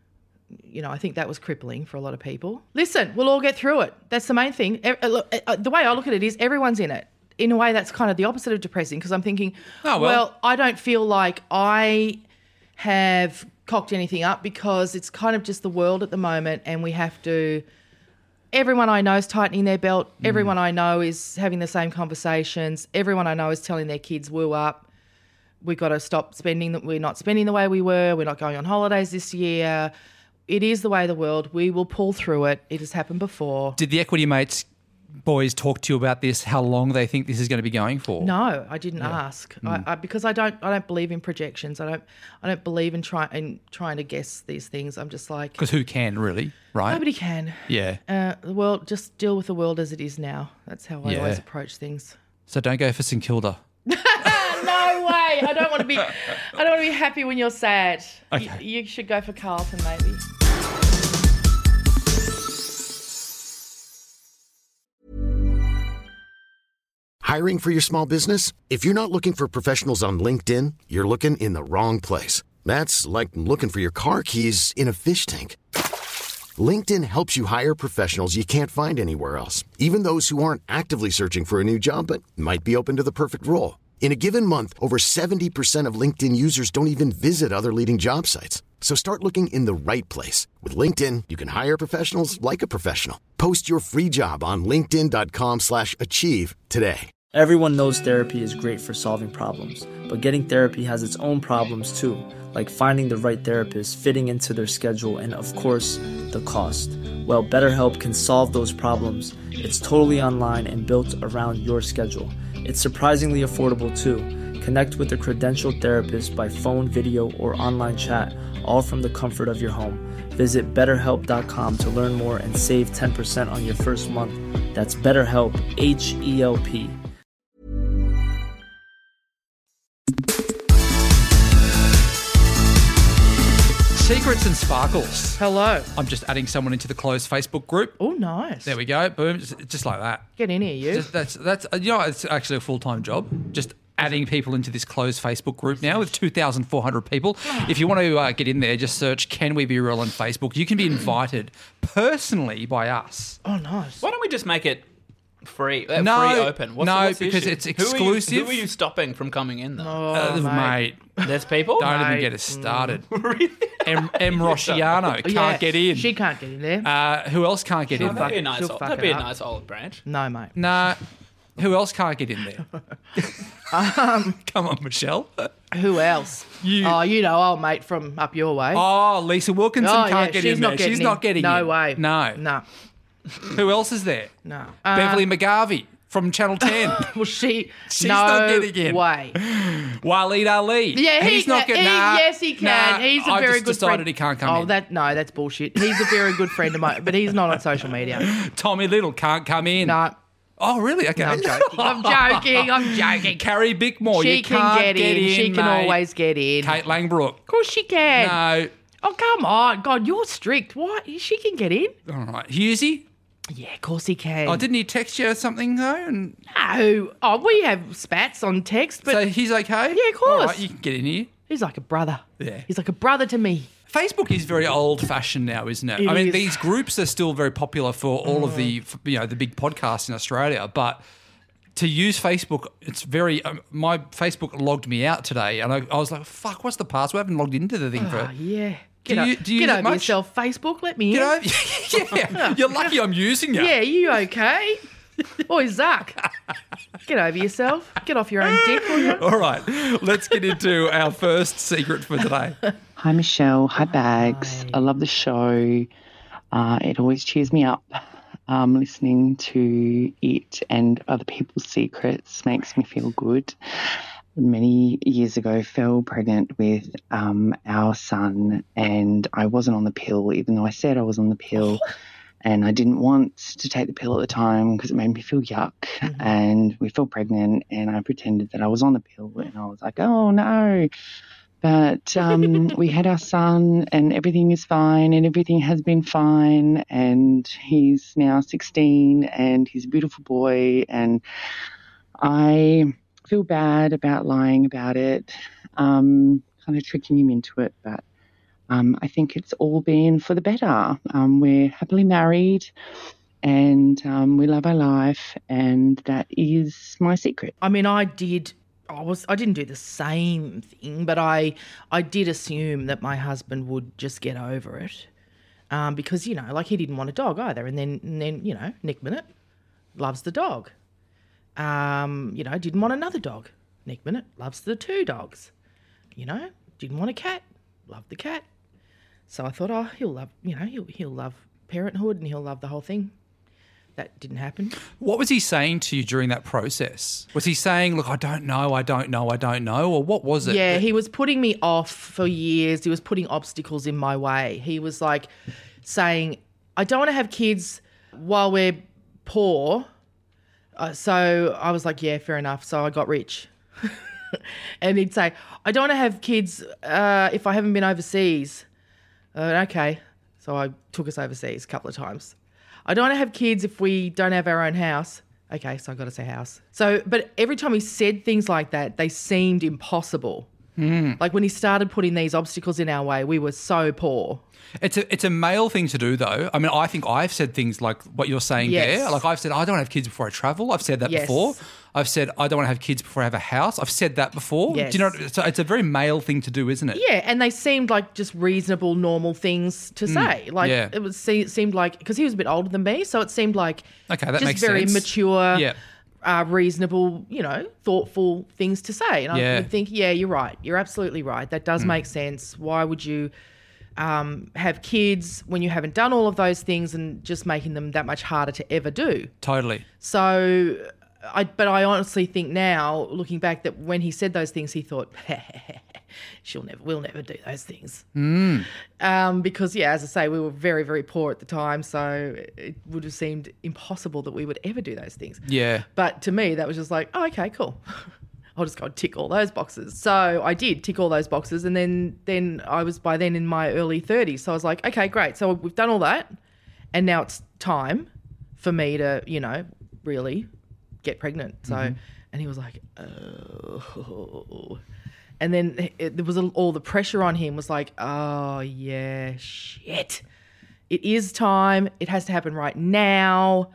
I think that was crippling for a lot of people. Listen, we'll all get through it. That's the main thing. The way I look at it is everyone's in it. In a way, that's kind of the opposite of depressing, because I'm thinking, well, I don't feel like I have cocked anything up, because it's kind of just the world at the moment, and we have to... Everyone I know is tightening their belt. Everyone I know is having the same conversations. Everyone I know is telling their kids, woo up. We've got to stop spending. We're not spending the way we were. We're not going on holidays this year. It is the way of the world. We will pull through it. It has happened before. Did the Equity Mates boys talk to you about this, how long they think this is going to be going for? No, I didn't ask. Because I don't believe in projections. I don't believe in trying to guess these things. I'm just like... Because who can, really, right? Nobody can. Yeah. The world, just deal with the world as it is now. That's how I always approach things. So don't go for St Kilda. No way. I don't want to be happy when you're sad. Okay. You should go for Carlton, maybe. Hiring for your small business? If you're not looking for professionals on LinkedIn, you're looking in the wrong place. That's like looking for your car keys in a fish tank. LinkedIn helps you hire professionals you can't find anywhere else, even those who aren't actively searching for a new job but might be open to the perfect role. In a given month, over 70% of LinkedIn users don't even visit other leading job sites. So start looking in the right place. With LinkedIn, you can hire professionals like a professional. Post your free job on linkedin.com/achieve today. Everyone knows therapy is great for solving problems, but getting therapy has its own problems too, like finding the right therapist, fitting into their schedule, and of course, the cost. Well, BetterHelp can solve those problems. It's totally online and built around your schedule. It's surprisingly affordable too. Connect with a credentialed therapist by phone, video, or online chat, all from the comfort of your home. Visit BetterHelp.com to learn more and save 10% on your first month. That's BetterHelp, H-E-L-P. Secrets and Sparkles. Hello. I'm just adding someone into the closed Facebook group. Oh, nice. There we go. Boom. Just like that. Get in here, you. That's it's actually a full-time job. Just adding people into this closed Facebook group now with 2,400 people. If you want to get in there, just search Can We Be Real on Facebook. You can be invited personally by us. Oh, nice. Why don't we just make it free? No, free open. What's the because issue? it's exclusive. Who are you stopping from coming in, though? Mate, There's people? don't even Mate. get us started. Really? M. Rosciano can't get in. She can't get in there. Who else can't get in? That'd be a She'll fuck that'd be it a up. nice olive branch. No, mate. Nah. Who else can't get in there? Come on, Michelle. Who else? You. Oh, old mate from up your way. Oh, Lisa Wilkinson can't get in there. She's not getting in. No way. No. No. Who else is there? No. Beverly McGarvey from Channel 10. Well, she's not getting in. way. Waleed Ali. Yeah, he's not getting. Yes, he can. Nah, He's a I've very just good decided friend. he can't come in. That's bullshit. He's a very good friend of mine, but he's not on social media. Tommy Little can't come in. No. Oh, really? Okay. No, I'm joking. I'm joking. Carrie Bickmore. She you can can't get in. She can mate. always get in. Kate Langbrook. Of course she can. No. Oh, come on. God, you're strict. What? She can get in? All right. Hughesy? Yeah, of course he can. Oh, didn't he text you something, though? And No. Oh, we have spats on text, but so he's okay? Yeah, of course. All right, you can get in here. he's like a brother. Yeah. He's like a brother to me. Facebook is very old-fashioned now, isn't it? It I mean, is. these groups are still very popular for all of the the big podcasts in Australia, but to use Facebook, it's very. My Facebook logged me out today, and I was like, "Fuck, what's the password? I haven't logged into the thing Oh, for." yeah. Do you Get use it over much? yourself, Facebook. Let me in. You know, yeah, you're lucky I'm using it. Yeah, you okay? Oi, Zuck. Get over yourself. Get off your own dick, will you? All right, let's get into our first secret for today. Hi, Michelle. Hi, Bags. I love the show. It always cheers me up. Listening to it and other people's secrets makes me feel good. Many years ago, fell pregnant with our son, and I wasn't on the pill, even though I said I was on the pill. And I didn't want to take the pill at the time because it made me feel yuck. Mm-hmm. And we fell pregnant, and I pretended that I was on the pill, and I was like, oh, no. But we had our son, and everything is fine, and everything has been fine. And he's now 16, and he's a beautiful boy. And I feel bad about lying about it, kind of tricking him into it. But I think it's all been for the better. We're happily married and we love our life, and that is my secret. I mean, I didn't do the same thing, but I did assume that my husband would just get over it, because he didn't want a dog either, and then Nick Minute loves the dog. Didn't want another dog. Nick Minute loves the 2 dogs. Didn't want a cat, loved the cat. So I thought, he'll love, he'll love parenthood and he'll love the whole thing. That didn't happen. What was he saying to you during that process? Was he saying, look, I don't know, or what was it? Yeah, he was putting me off for years. He was putting obstacles in my way. He was like saying, I don't want to have kids while we're poor. So I was like, yeah, fair enough. So I got rich. And he'd say, I don't want to have kids if I haven't been overseas. Okay. So I took us overseas a couple of times. I don't want to have kids if we don't have our own house. Okay, so I got to say house. So, but every time he said things like that, they seemed impossible. Like when he started putting these obstacles in our way, we were so poor. It's a male thing to do, though. I mean, I think I've said things like what you're saying there. Like I've said, I don't want to have kids before I travel. I've said that before. I've said, I don't want to have kids before I have a house. I've said that before. Yes. Do you know? So it's a very male thing to do, isn't it? Yeah, and they seemed like just reasonable, normal things to say. Like it seemed like, because he was a bit older than me, so it seemed like that just makes very sense. Mature, reasonable, thoughtful things to say. And I would think, yeah, you're right. You're absolutely right. That does make sense. Why would you have kids when you haven't done all of those things and just making them that much harder to ever do? Totally. So, I honestly think now, looking back, that when he said those things, he thought, we'll never do those things. Because, as I say, we were very, very poor at the time, so it would have seemed impossible that we would ever do those things. Yeah. But to me, that was just like, oh, okay, cool. I'll just go and tick all those boxes. So I did tick all those boxes, and then I was by then in my early 30s. So I was like, okay, great. So we've done all that, and now it's time for me to, really get pregnant. So, and he was like, oh. And then there was all the pressure on him was like, oh, yeah, shit. It is time. It has to happen right now.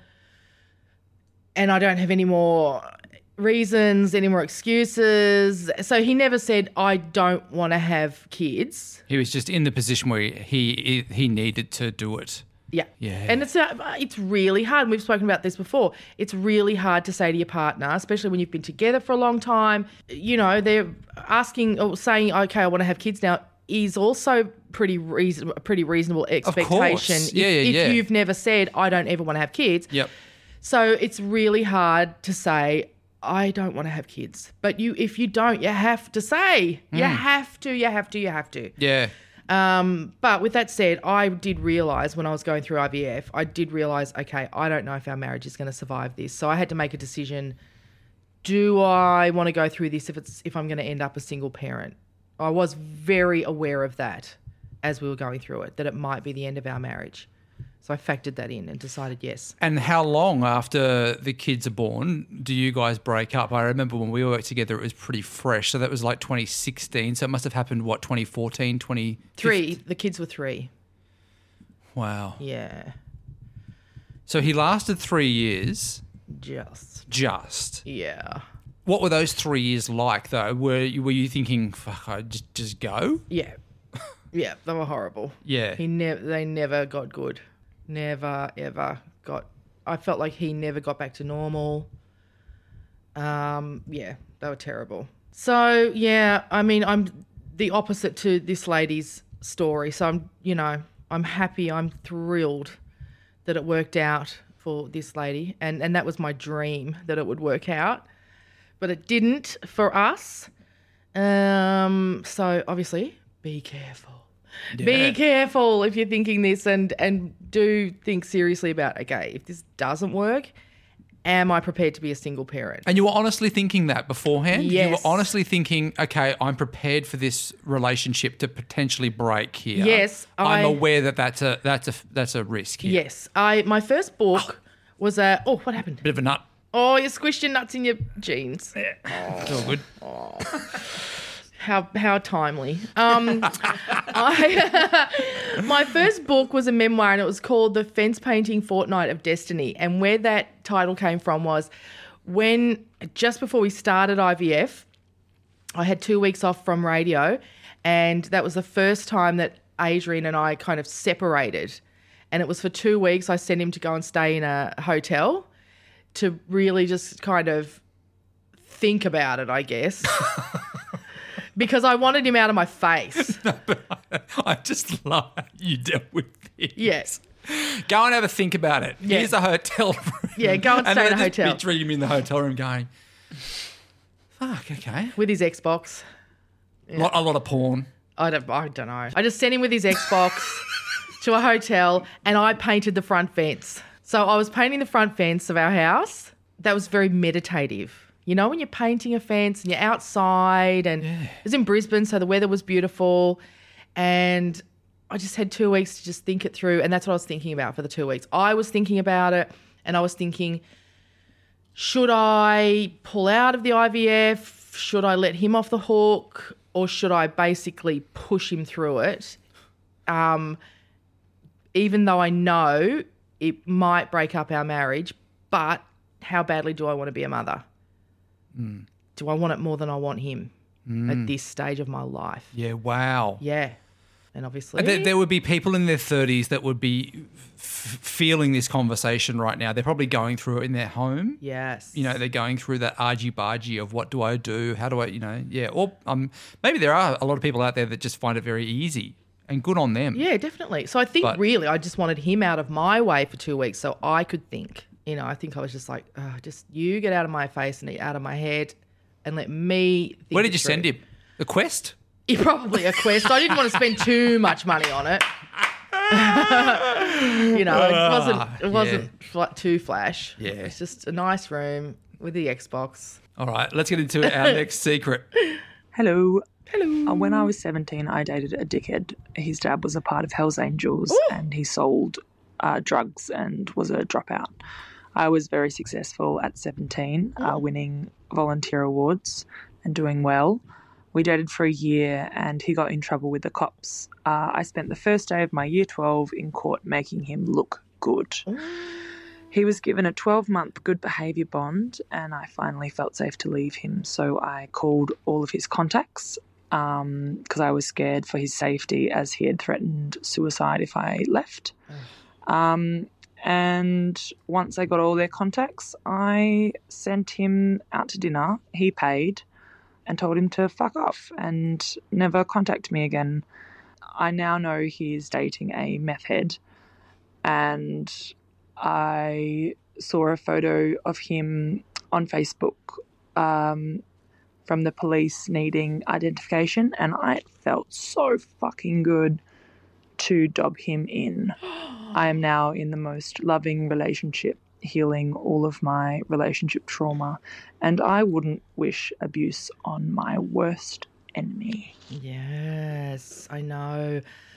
And I don't have any more reasons, any more excuses. So he never said, I don't want to have kids. He was just in the position where he needed to do it. Yeah. Yeah. And it's really hard. We've spoken about this before. It's really hard to say to your partner, especially when you've been together for a long time. They're asking or saying, okay, I want to have kids now, is also pretty reasonable expectation. Of course. If you've never said, I don't ever want to have kids. Yep. So it's really hard to say, I don't want to have kids. But if you don't, you have to say. You have to. Yeah. But with that said, I did realise when I was going through IVF, okay, I don't know if our marriage is going to survive this. So I had to make a decision. Do I want to go through this if I'm going to end up a single parent? I was very aware of that as we were going through it, that it might be the end of our marriage. So I factored that in and decided yes. And how long after the kids are born do you guys break up? I remember when we worked together, it was pretty fresh. So that was like 2016. So it must have happened, 2014, 3. The kids were 3. Wow. Yeah. So he lasted 3 years. Just. Yeah. What were those 3 years like, though? Were you thinking, fuck, I just go? Yeah. Yeah, they were horrible. Yeah. They never got good. Never, ever got... I felt like he never got back to normal. They were terrible. So, yeah, I mean, I'm the opposite to this lady's story. So, I'm happy, I'm thrilled that it worked out for this lady. And that was my dream, that it would work out. But it didn't for us. So, obviously, be careful. Yeah. Be careful if you're thinking this and do think seriously about, okay, if this doesn't work, am I prepared to be a single parent? And you were honestly thinking that beforehand? Yes. You were honestly thinking, okay, I'm prepared for this relationship to potentially break here. Yes. I'm aware that that's a risk here. Yes. My first book was what happened? Bit of a nut. Oh, you squished your nuts in your jeans. Yeah. It's all good. How timely. My first book was a memoir, and it was called The Fence Painting Fortnight of Destiny. And where that title came from was when, just before we started IVF, I had 2 weeks off from radio, and that was the first time that Adrian and I kind of separated. And it was for 2 weeks. I sent him to go and stay in a hotel to really just kind of think about it, I guess. Because I wanted him out of my face. No, but I just love how you dealt with this. Yes. Go and have a think about it. Yeah. Here's a hotel room. Yeah, go and stay in a hotel. And picturing him in the hotel room going, fuck, okay. With his Xbox. Yeah. A lot of porn. I don't know. I just sent him with his Xbox to a hotel, and I painted the front fence. So I was painting the front fence of our house. That was very meditative. You know, when you're painting a fence and you're outside, and it was in Brisbane, so the weather was beautiful, and I just had 2 weeks to just think it through, and that's what I was thinking about for the 2 weeks. I was thinking about it, and I was thinking, should I pull out of the IVF? Should I let him off the hook? Or should I basically push him through it, even though I know it might break up our marriage, but how badly do I want to be a mother? Mm. Do I want it more than I want him at this stage of my life? Yeah, wow. Yeah. And obviously... There would be people in their 30s that would be feeling this conversation right now. They're probably going through it in their home. Yes. You know, they're going through that argy-bargy of what do I do? How do I, yeah. Or maybe there are a lot of people out there that just find it very easy, and good on them. Yeah, definitely. So I think really I just wanted him out of my way for 2 weeks so I could think. You know, I think I was just like, just you get out of my face and out of my head and let me think. Where did you send him? A Quest? Yeah, probably a Quest. I didn't want to spend too much money on it. You know, it wasn't too flash. Yeah. It's just a nice room with the Xbox. All right, let's get into our next secret. Hello. When I was 17, I dated a dickhead. His dad was a part of Hells Angels. Ooh. And he sold drugs and was a dropout. I was very successful at 17, winning volunteer awards and doing well. We dated for a year and he got in trouble with the cops. I spent the first day of my year 12 in court making him look good. He was given a 12-month good behaviour bond and I finally felt safe to leave him. So I called all of his contacts because I was scared for his safety as he had threatened suicide if I left. And once I got all their contacts, I sent him out to dinner. He paid and told him to fuck off and never contact me again. I now know he is dating a meth head, and I saw a photo of him on Facebook from the police needing identification, and I felt so fucking good to dob him in. I am now in the most loving relationship, healing all of my relationship trauma, and I wouldn't wish abuse on my worst enemy. Yes, I know.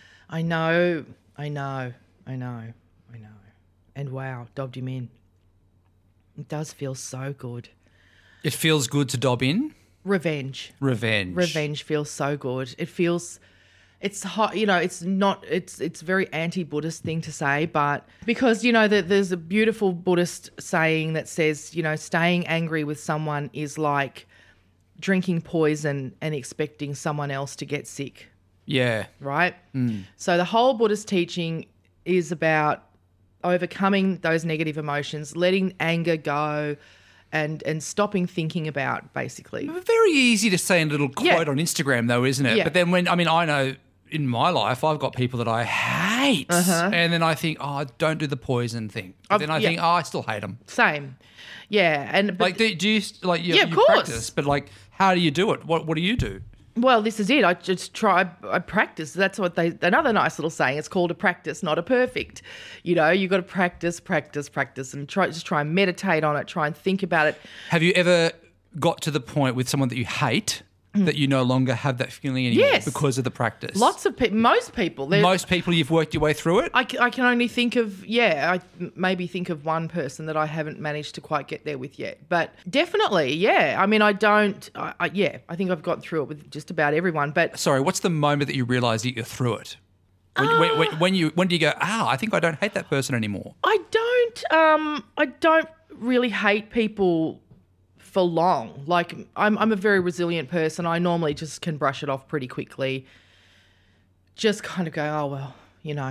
And wow, dobbed him in. It does feel so good. It feels good to dob in? Revenge feels so good. It feels... It's hot, it's a very anti-Buddhist thing to say, but because, there's a beautiful Buddhist saying that says, staying angry with someone is like drinking poison and expecting someone else to get sick. Yeah. Right? Mm. So the whole Buddhist teaching is about overcoming those negative emotions, letting anger go, and stopping thinking about, basically. Very easy to say in a little quote on Instagram, though, isn't it? Yeah. But then I know in my life I've got people that I hate, and then I think, don't do the poison thing. But then I think, I still hate them. Same. Yeah. But do you of course. practice? But how do you do it? What do you do? Well, this is it. I practice. That's what another nice little saying. It's called a practice, not a perfect. You got to practice, and try and meditate on it. Try and think about it. Have you ever got to the point with someone that you hate that you no longer have that feeling anymore Yes. because of the practice? Lots of people, most people. Most people, you've worked your way through it? I can only think of, I maybe think of one person that I haven't managed to quite get there with yet. But definitely, yeah. I mean, I think I've got through it with just about everyone. But Sorry, what's the moment that you realise that you're through it? When do you go, I think I don't hate that person anymore? I don't really hate people for long. Like, I'm a very resilient person. I normally just can brush it off pretty quickly. Just kind of go, oh, well, you know.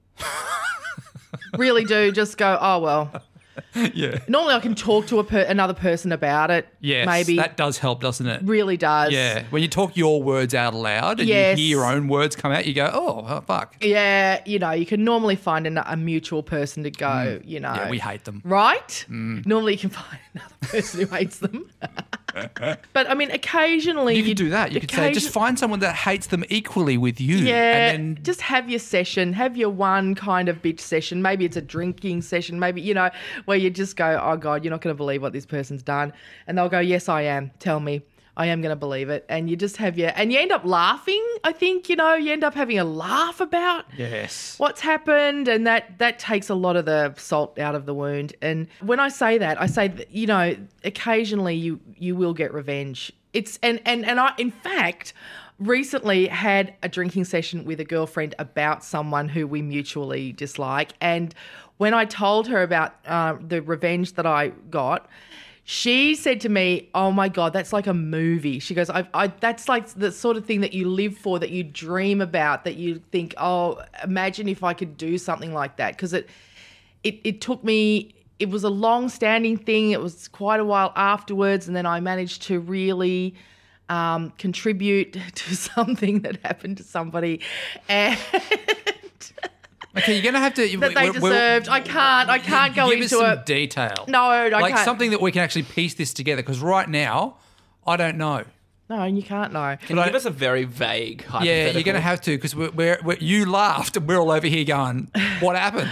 Really do just go, oh, well. Yeah. Normally I can talk to another person about it. Yes, maybe. that does help, doesn't it? Really does. Yeah. When you talk your words out loud and Yes. you hear your own words come out, you go, oh, fuck. Yeah, you know, you can normally find a mutual person to go, you know. Yeah, we hate them. Right? Normally you can find another person who hates them. But, I mean, occasionally... You could do that. You could say, just find someone that hates them equally with you. Yeah, And then just have your session. Have your one kind of bitch session. Maybe it's a drinking session. Maybe, you know, where you just go, oh, God, you're not going to believe what this person's done. And they'll go, yes, I am. Tell me. I am going to believe it. And you just have and you end up laughing, I think, you know, you end up having a laugh about what's happened. And that takes a lot of the salt out of the wound. And when I say that, you know, occasionally you will get revenge. And I, in fact, recently had a drinking session with a girlfriend about someone who we mutually dislike. And when I told her about the revenge that I got, she said to me, oh, my God, that's like a movie. She goes, that's like the sort of thing that you live for, that you dream about, that you think, oh, imagine if I could do something like that. Because it took me, it was a long-standing thing. It was quite a while afterwards, and then I managed to really contribute to something that happened to somebody. And... Okay, you're going to have to... that they deserved. I can't go into it. Give us some detail. No, I can't. Like something that we can actually piece this together, because right now, I don't know. No, you can't know. Can you give us a very vague hypothetical? Yeah, you're going to have to, because you laughed and we're all over here going, what happened?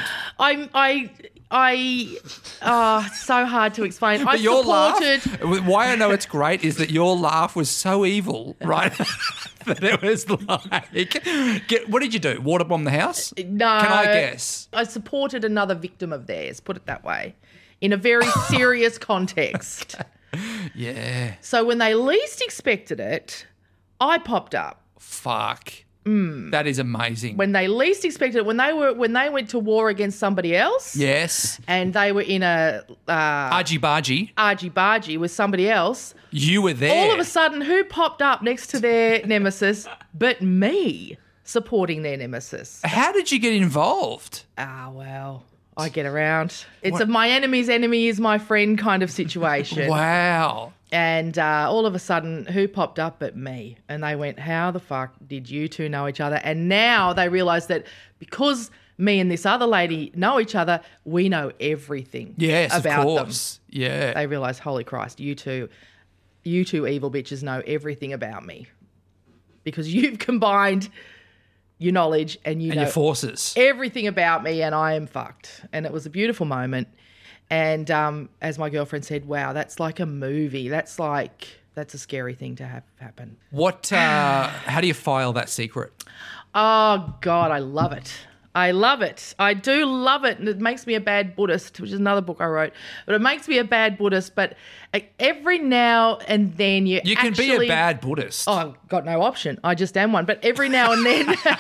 It's so hard to explain. But your laugh, why I know it's great is that your laugh was so evil, right? That it was like, what did you do? Waterbomb the house? No. Can I guess? I supported another victim of theirs, put it that way, in a very serious context. Yeah. So when they least expected it, I popped up. Fuck. That is amazing. When they least expected it, when they went to war against somebody else. Yes. And they were in a argy-bargy with somebody else. You were there. All of a sudden, who popped up next to their nemesis but me supporting their nemesis? How did you get involved? Well, I get around. It's my enemy's enemy is my friend kind of situation. Wow. And all of a sudden, who popped up but me? And they went, how the fuck did you two know each other? And now they realise that because me and this other lady know each other, we know everything about of course. them. Yeah. They realise, holy Christ, you two evil bitches know everything about me. Because you've combined your knowledge and you know your forces. Everything about me, and I am fucked. And it was a beautiful moment. And as my girlfriend said, wow, that's like a movie. That's a scary thing to happen. What? How do you file that secret? Oh, God, I love it. I love it. I do love it. And it makes me a bad Buddhist, which is another book I wrote. But it makes me a bad Buddhist. But every now and then you can be a bad Buddhist. Oh, I've got no option. I just am one. But every now and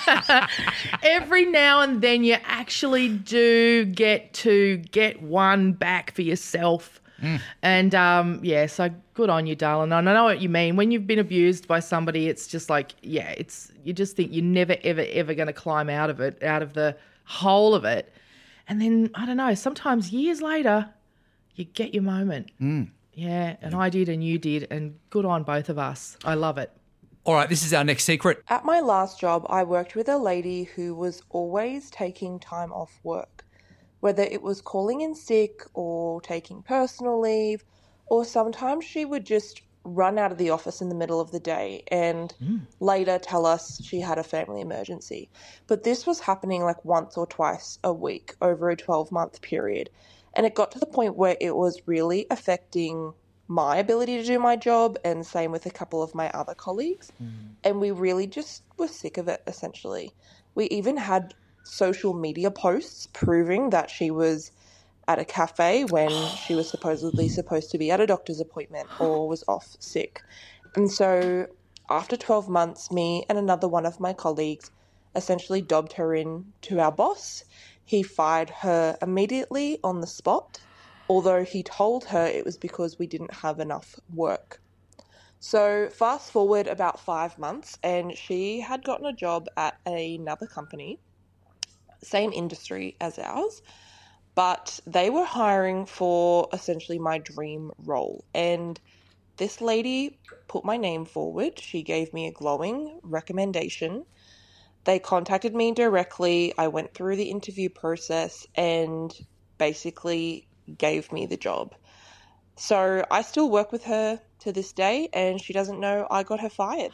then, you actually do get one back for yourself. And, so good on you, darling. And I know what you mean. When you've been abused by somebody, it's just like, you just think you're never, ever, ever going to climb out of the hole of it. And then, I don't know, sometimes years later, you get your moment. Yeah, and I did and you did, and good on both of us. I love it. All right, this is our next secret. At my last job, I worked with a lady who was always taking time off work. Whether it was calling in sick or taking personal leave, or sometimes she would just run out of the office in the middle of the day and later tell us she had a family emergency. But this was happening like once or twice a week over a 12-month period. And it got to the point where it was really affecting my ability to do my job, and same with a couple of my other colleagues. And we really just were sick of it, essentially. We even had social media posts proving that she was at a cafe when she was supposedly supposed to be at a doctor's appointment or was off sick. And so after 12 months, me and another one of my colleagues essentially dobbed her in to our boss. He fired her immediately on the spot, although he told her it was because we didn't have enough work. So fast forward about 5 months, and she had gotten a job at another company, same industry as ours, but they were hiring for essentially my dream role. And this lady put my name forward. She gave me a glowing recommendation. They contacted me directly. I went through the interview process and basically gave me the job. So I still work with her to this day, and she doesn't know I got her fired.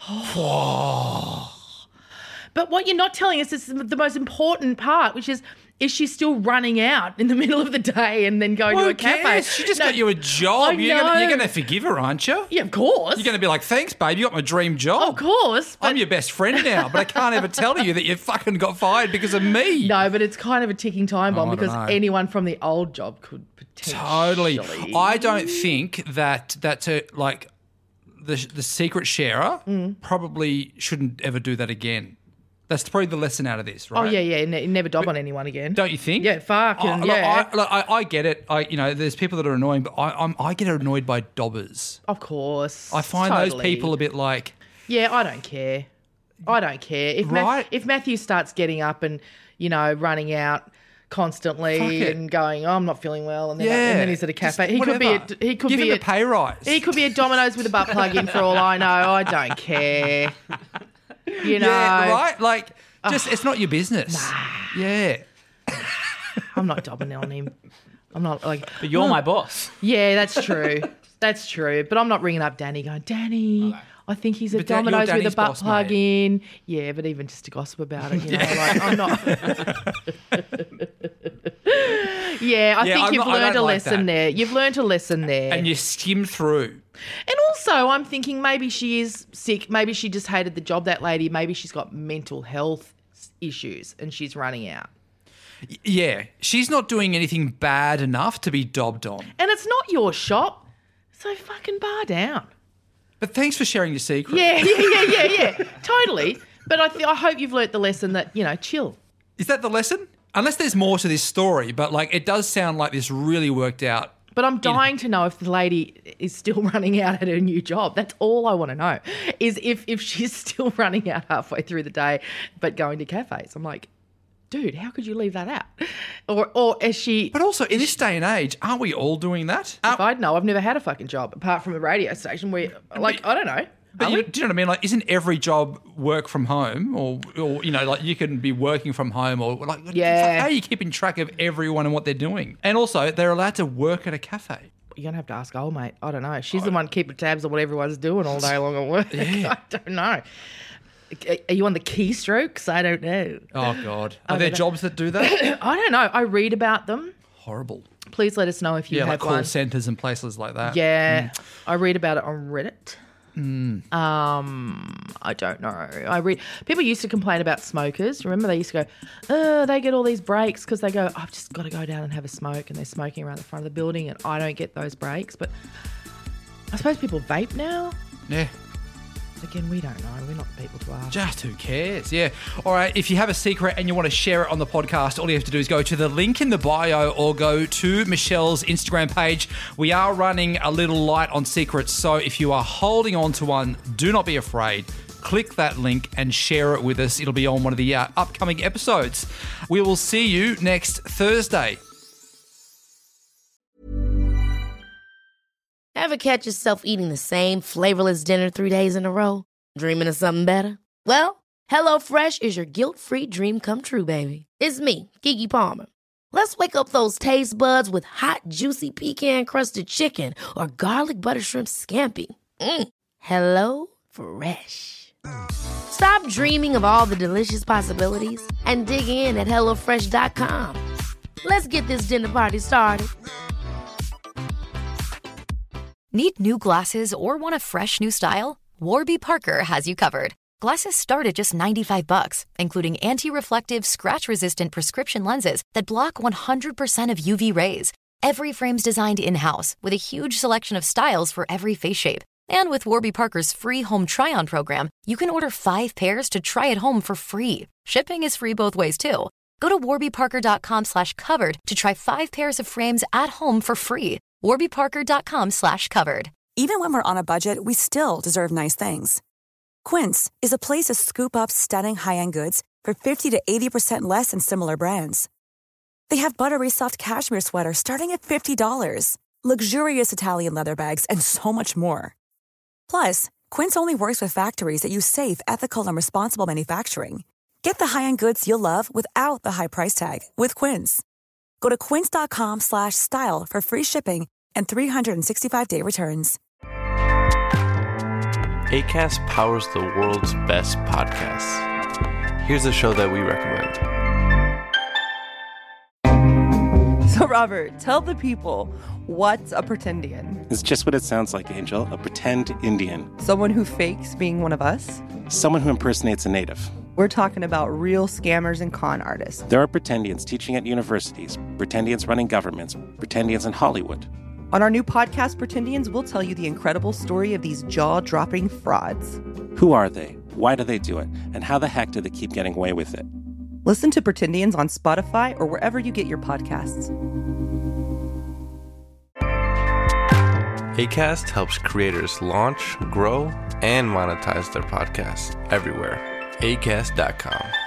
But what you're not telling us is the most important part, which is she still running out in the middle of the day and then going to a cafe? She just got you a job. You're going to forgive her, aren't you? Yeah, of course. You're going to be like, thanks, babe, you got my dream job. Of course. I'm your best friend now, but I can't ever tell you that you fucking got fired because of me. No, but it's kind of a ticking time bomb because anyone from the old job could potentially. Totally. I don't think that that's like the secret sharer probably shouldn't ever do that again. That's probably the lesson out of this, right? Oh, yeah. Never dob on anyone again. Don't you think? Yeah, I get it. There's people that are annoying, but I get annoyed by dobbers. Of course. I find those people a bit like... Yeah, I don't care. If Matthew starts getting up and, running out constantly and going, I'm not feeling well, and then he's at a cafe. He could Give him a pay rise. He could be at Domino's with a butt plug in for all I know. I don't care. Yeah, right? Like, it's not your business. Nah. Yeah. I'm not dobbing on him. I'm not like... But you're my boss. Yeah, that's true. That's true. But I'm not ringing up Danny going, Danny, I think he's at Domino's with a butt plug in. Yeah, but even just to gossip about it, like, I'm not... I think you've learned a lesson there. You've learned a lesson there. And you skim through. And also, I'm thinking maybe she is sick. Maybe she just hated the job, that lady. Maybe she's got mental health issues and she's running out. Yeah, she's not doing anything bad enough to be dobbed on. And it's not your shop, so fucking bar down. But thanks for sharing your secret. Yeah. Totally. But I hope you've learnt the lesson that, chill. Is that the lesson? Unless there's more to this story, but it does sound like this really worked out. But I'm dying to know if the lady is still running out at her new job. That's all I want to know, is if she's still running out halfway through the day but going to cafes. I'm like, dude, how could you leave that out? Or is she... But also, in this day and age, aren't we all doing that? If I'd know, I've never had a fucking job apart from a radio station where, I don't know. But do you know what I mean? Like, isn't every job work from home, or you can be working from home, or how are you keeping track of everyone and what they're doing? And also, they're allowed to work at a cafe. You're gonna have to ask old mate. I don't know. She's the one keeping tabs on what everyone's doing all day long at work. Yeah. I don't know. Are you on the keystrokes? I don't know. Oh God, are there jobs that do that? I don't know. I read about them. Horrible. Please let us know if you have call centres and places like that. Yeah, I read about it on Reddit. I don't know. People used to complain about smokers. Remember, they used to go, they get all these breaks because they go, I've just got to go down and have a smoke, and they're smoking around the front of the building, and I don't get those breaks. But I suppose people vape now. Yeah. Again, we don't know. We're not the people to ask. Just who cares? Yeah. All right. If you have a secret and you want to share it on the podcast, all you have to do is go to the link in the bio or go to Michelle's Instagram page. We are running a little light on secrets, so if you are holding on to one, do not be afraid. Click that link and share it with us. It'll be on one of the upcoming episodes. We will see you next Thursday. Ever catch yourself eating the same flavorless dinner 3 days in a row? Dreaming of something better? Well, HelloFresh is your guilt-free dream come true, baby. It's me, Keke Palmer. Let's wake up those taste buds with hot, juicy pecan-crusted chicken or garlic butter shrimp scampi. Hello Fresh. Stop dreaming of all the delicious possibilities and dig in at HelloFresh.com. Let's get this dinner party started. Need new glasses or want a fresh new style? Warby Parker has you covered. Glasses start at just $95, including anti-reflective, scratch-resistant prescription lenses that block 100% of UV rays. Every frame's designed in-house with a huge selection of styles for every face shape. And with Warby Parker's free home try-on program, you can order 5 pairs to try at home for free. Shipping is free both ways, too. Go to warbyparker.com/covered to try 5 pairs of frames at home for free. warbyparker.com/covered. Even when we're on a budget, we still deserve nice things. Quince is a place to scoop up stunning high-end goods for 50 to 80% less than similar brands. They have buttery soft cashmere sweaters starting at $50, luxurious Italian leather bags, and so much more. Plus, Quince only works with factories that use safe, ethical, and responsible manufacturing. Get the high-end goods you'll love without the high price tag with Quince. Go to quince.com/style for free shipping and 365-day returns. Acast powers the world's best podcasts. Here's a show that we recommend. So, Robert, tell the people, what's a pretendian? It's just what it sounds like, Angel. A pretend Indian. Someone who fakes being one of us? Someone who impersonates a native. We're talking about real scammers and con artists. There are pretendians teaching at universities, pretendians running governments, pretendians in Hollywood. On our new podcast, Pretendians, we'll tell you the incredible story of these jaw-dropping frauds. Who are they? Why do they do it? And how the heck do they keep getting away with it? Listen to Pretendians on Spotify or wherever you get your podcasts. Acast helps creators launch, grow, and monetize their podcasts everywhere. Acast.com.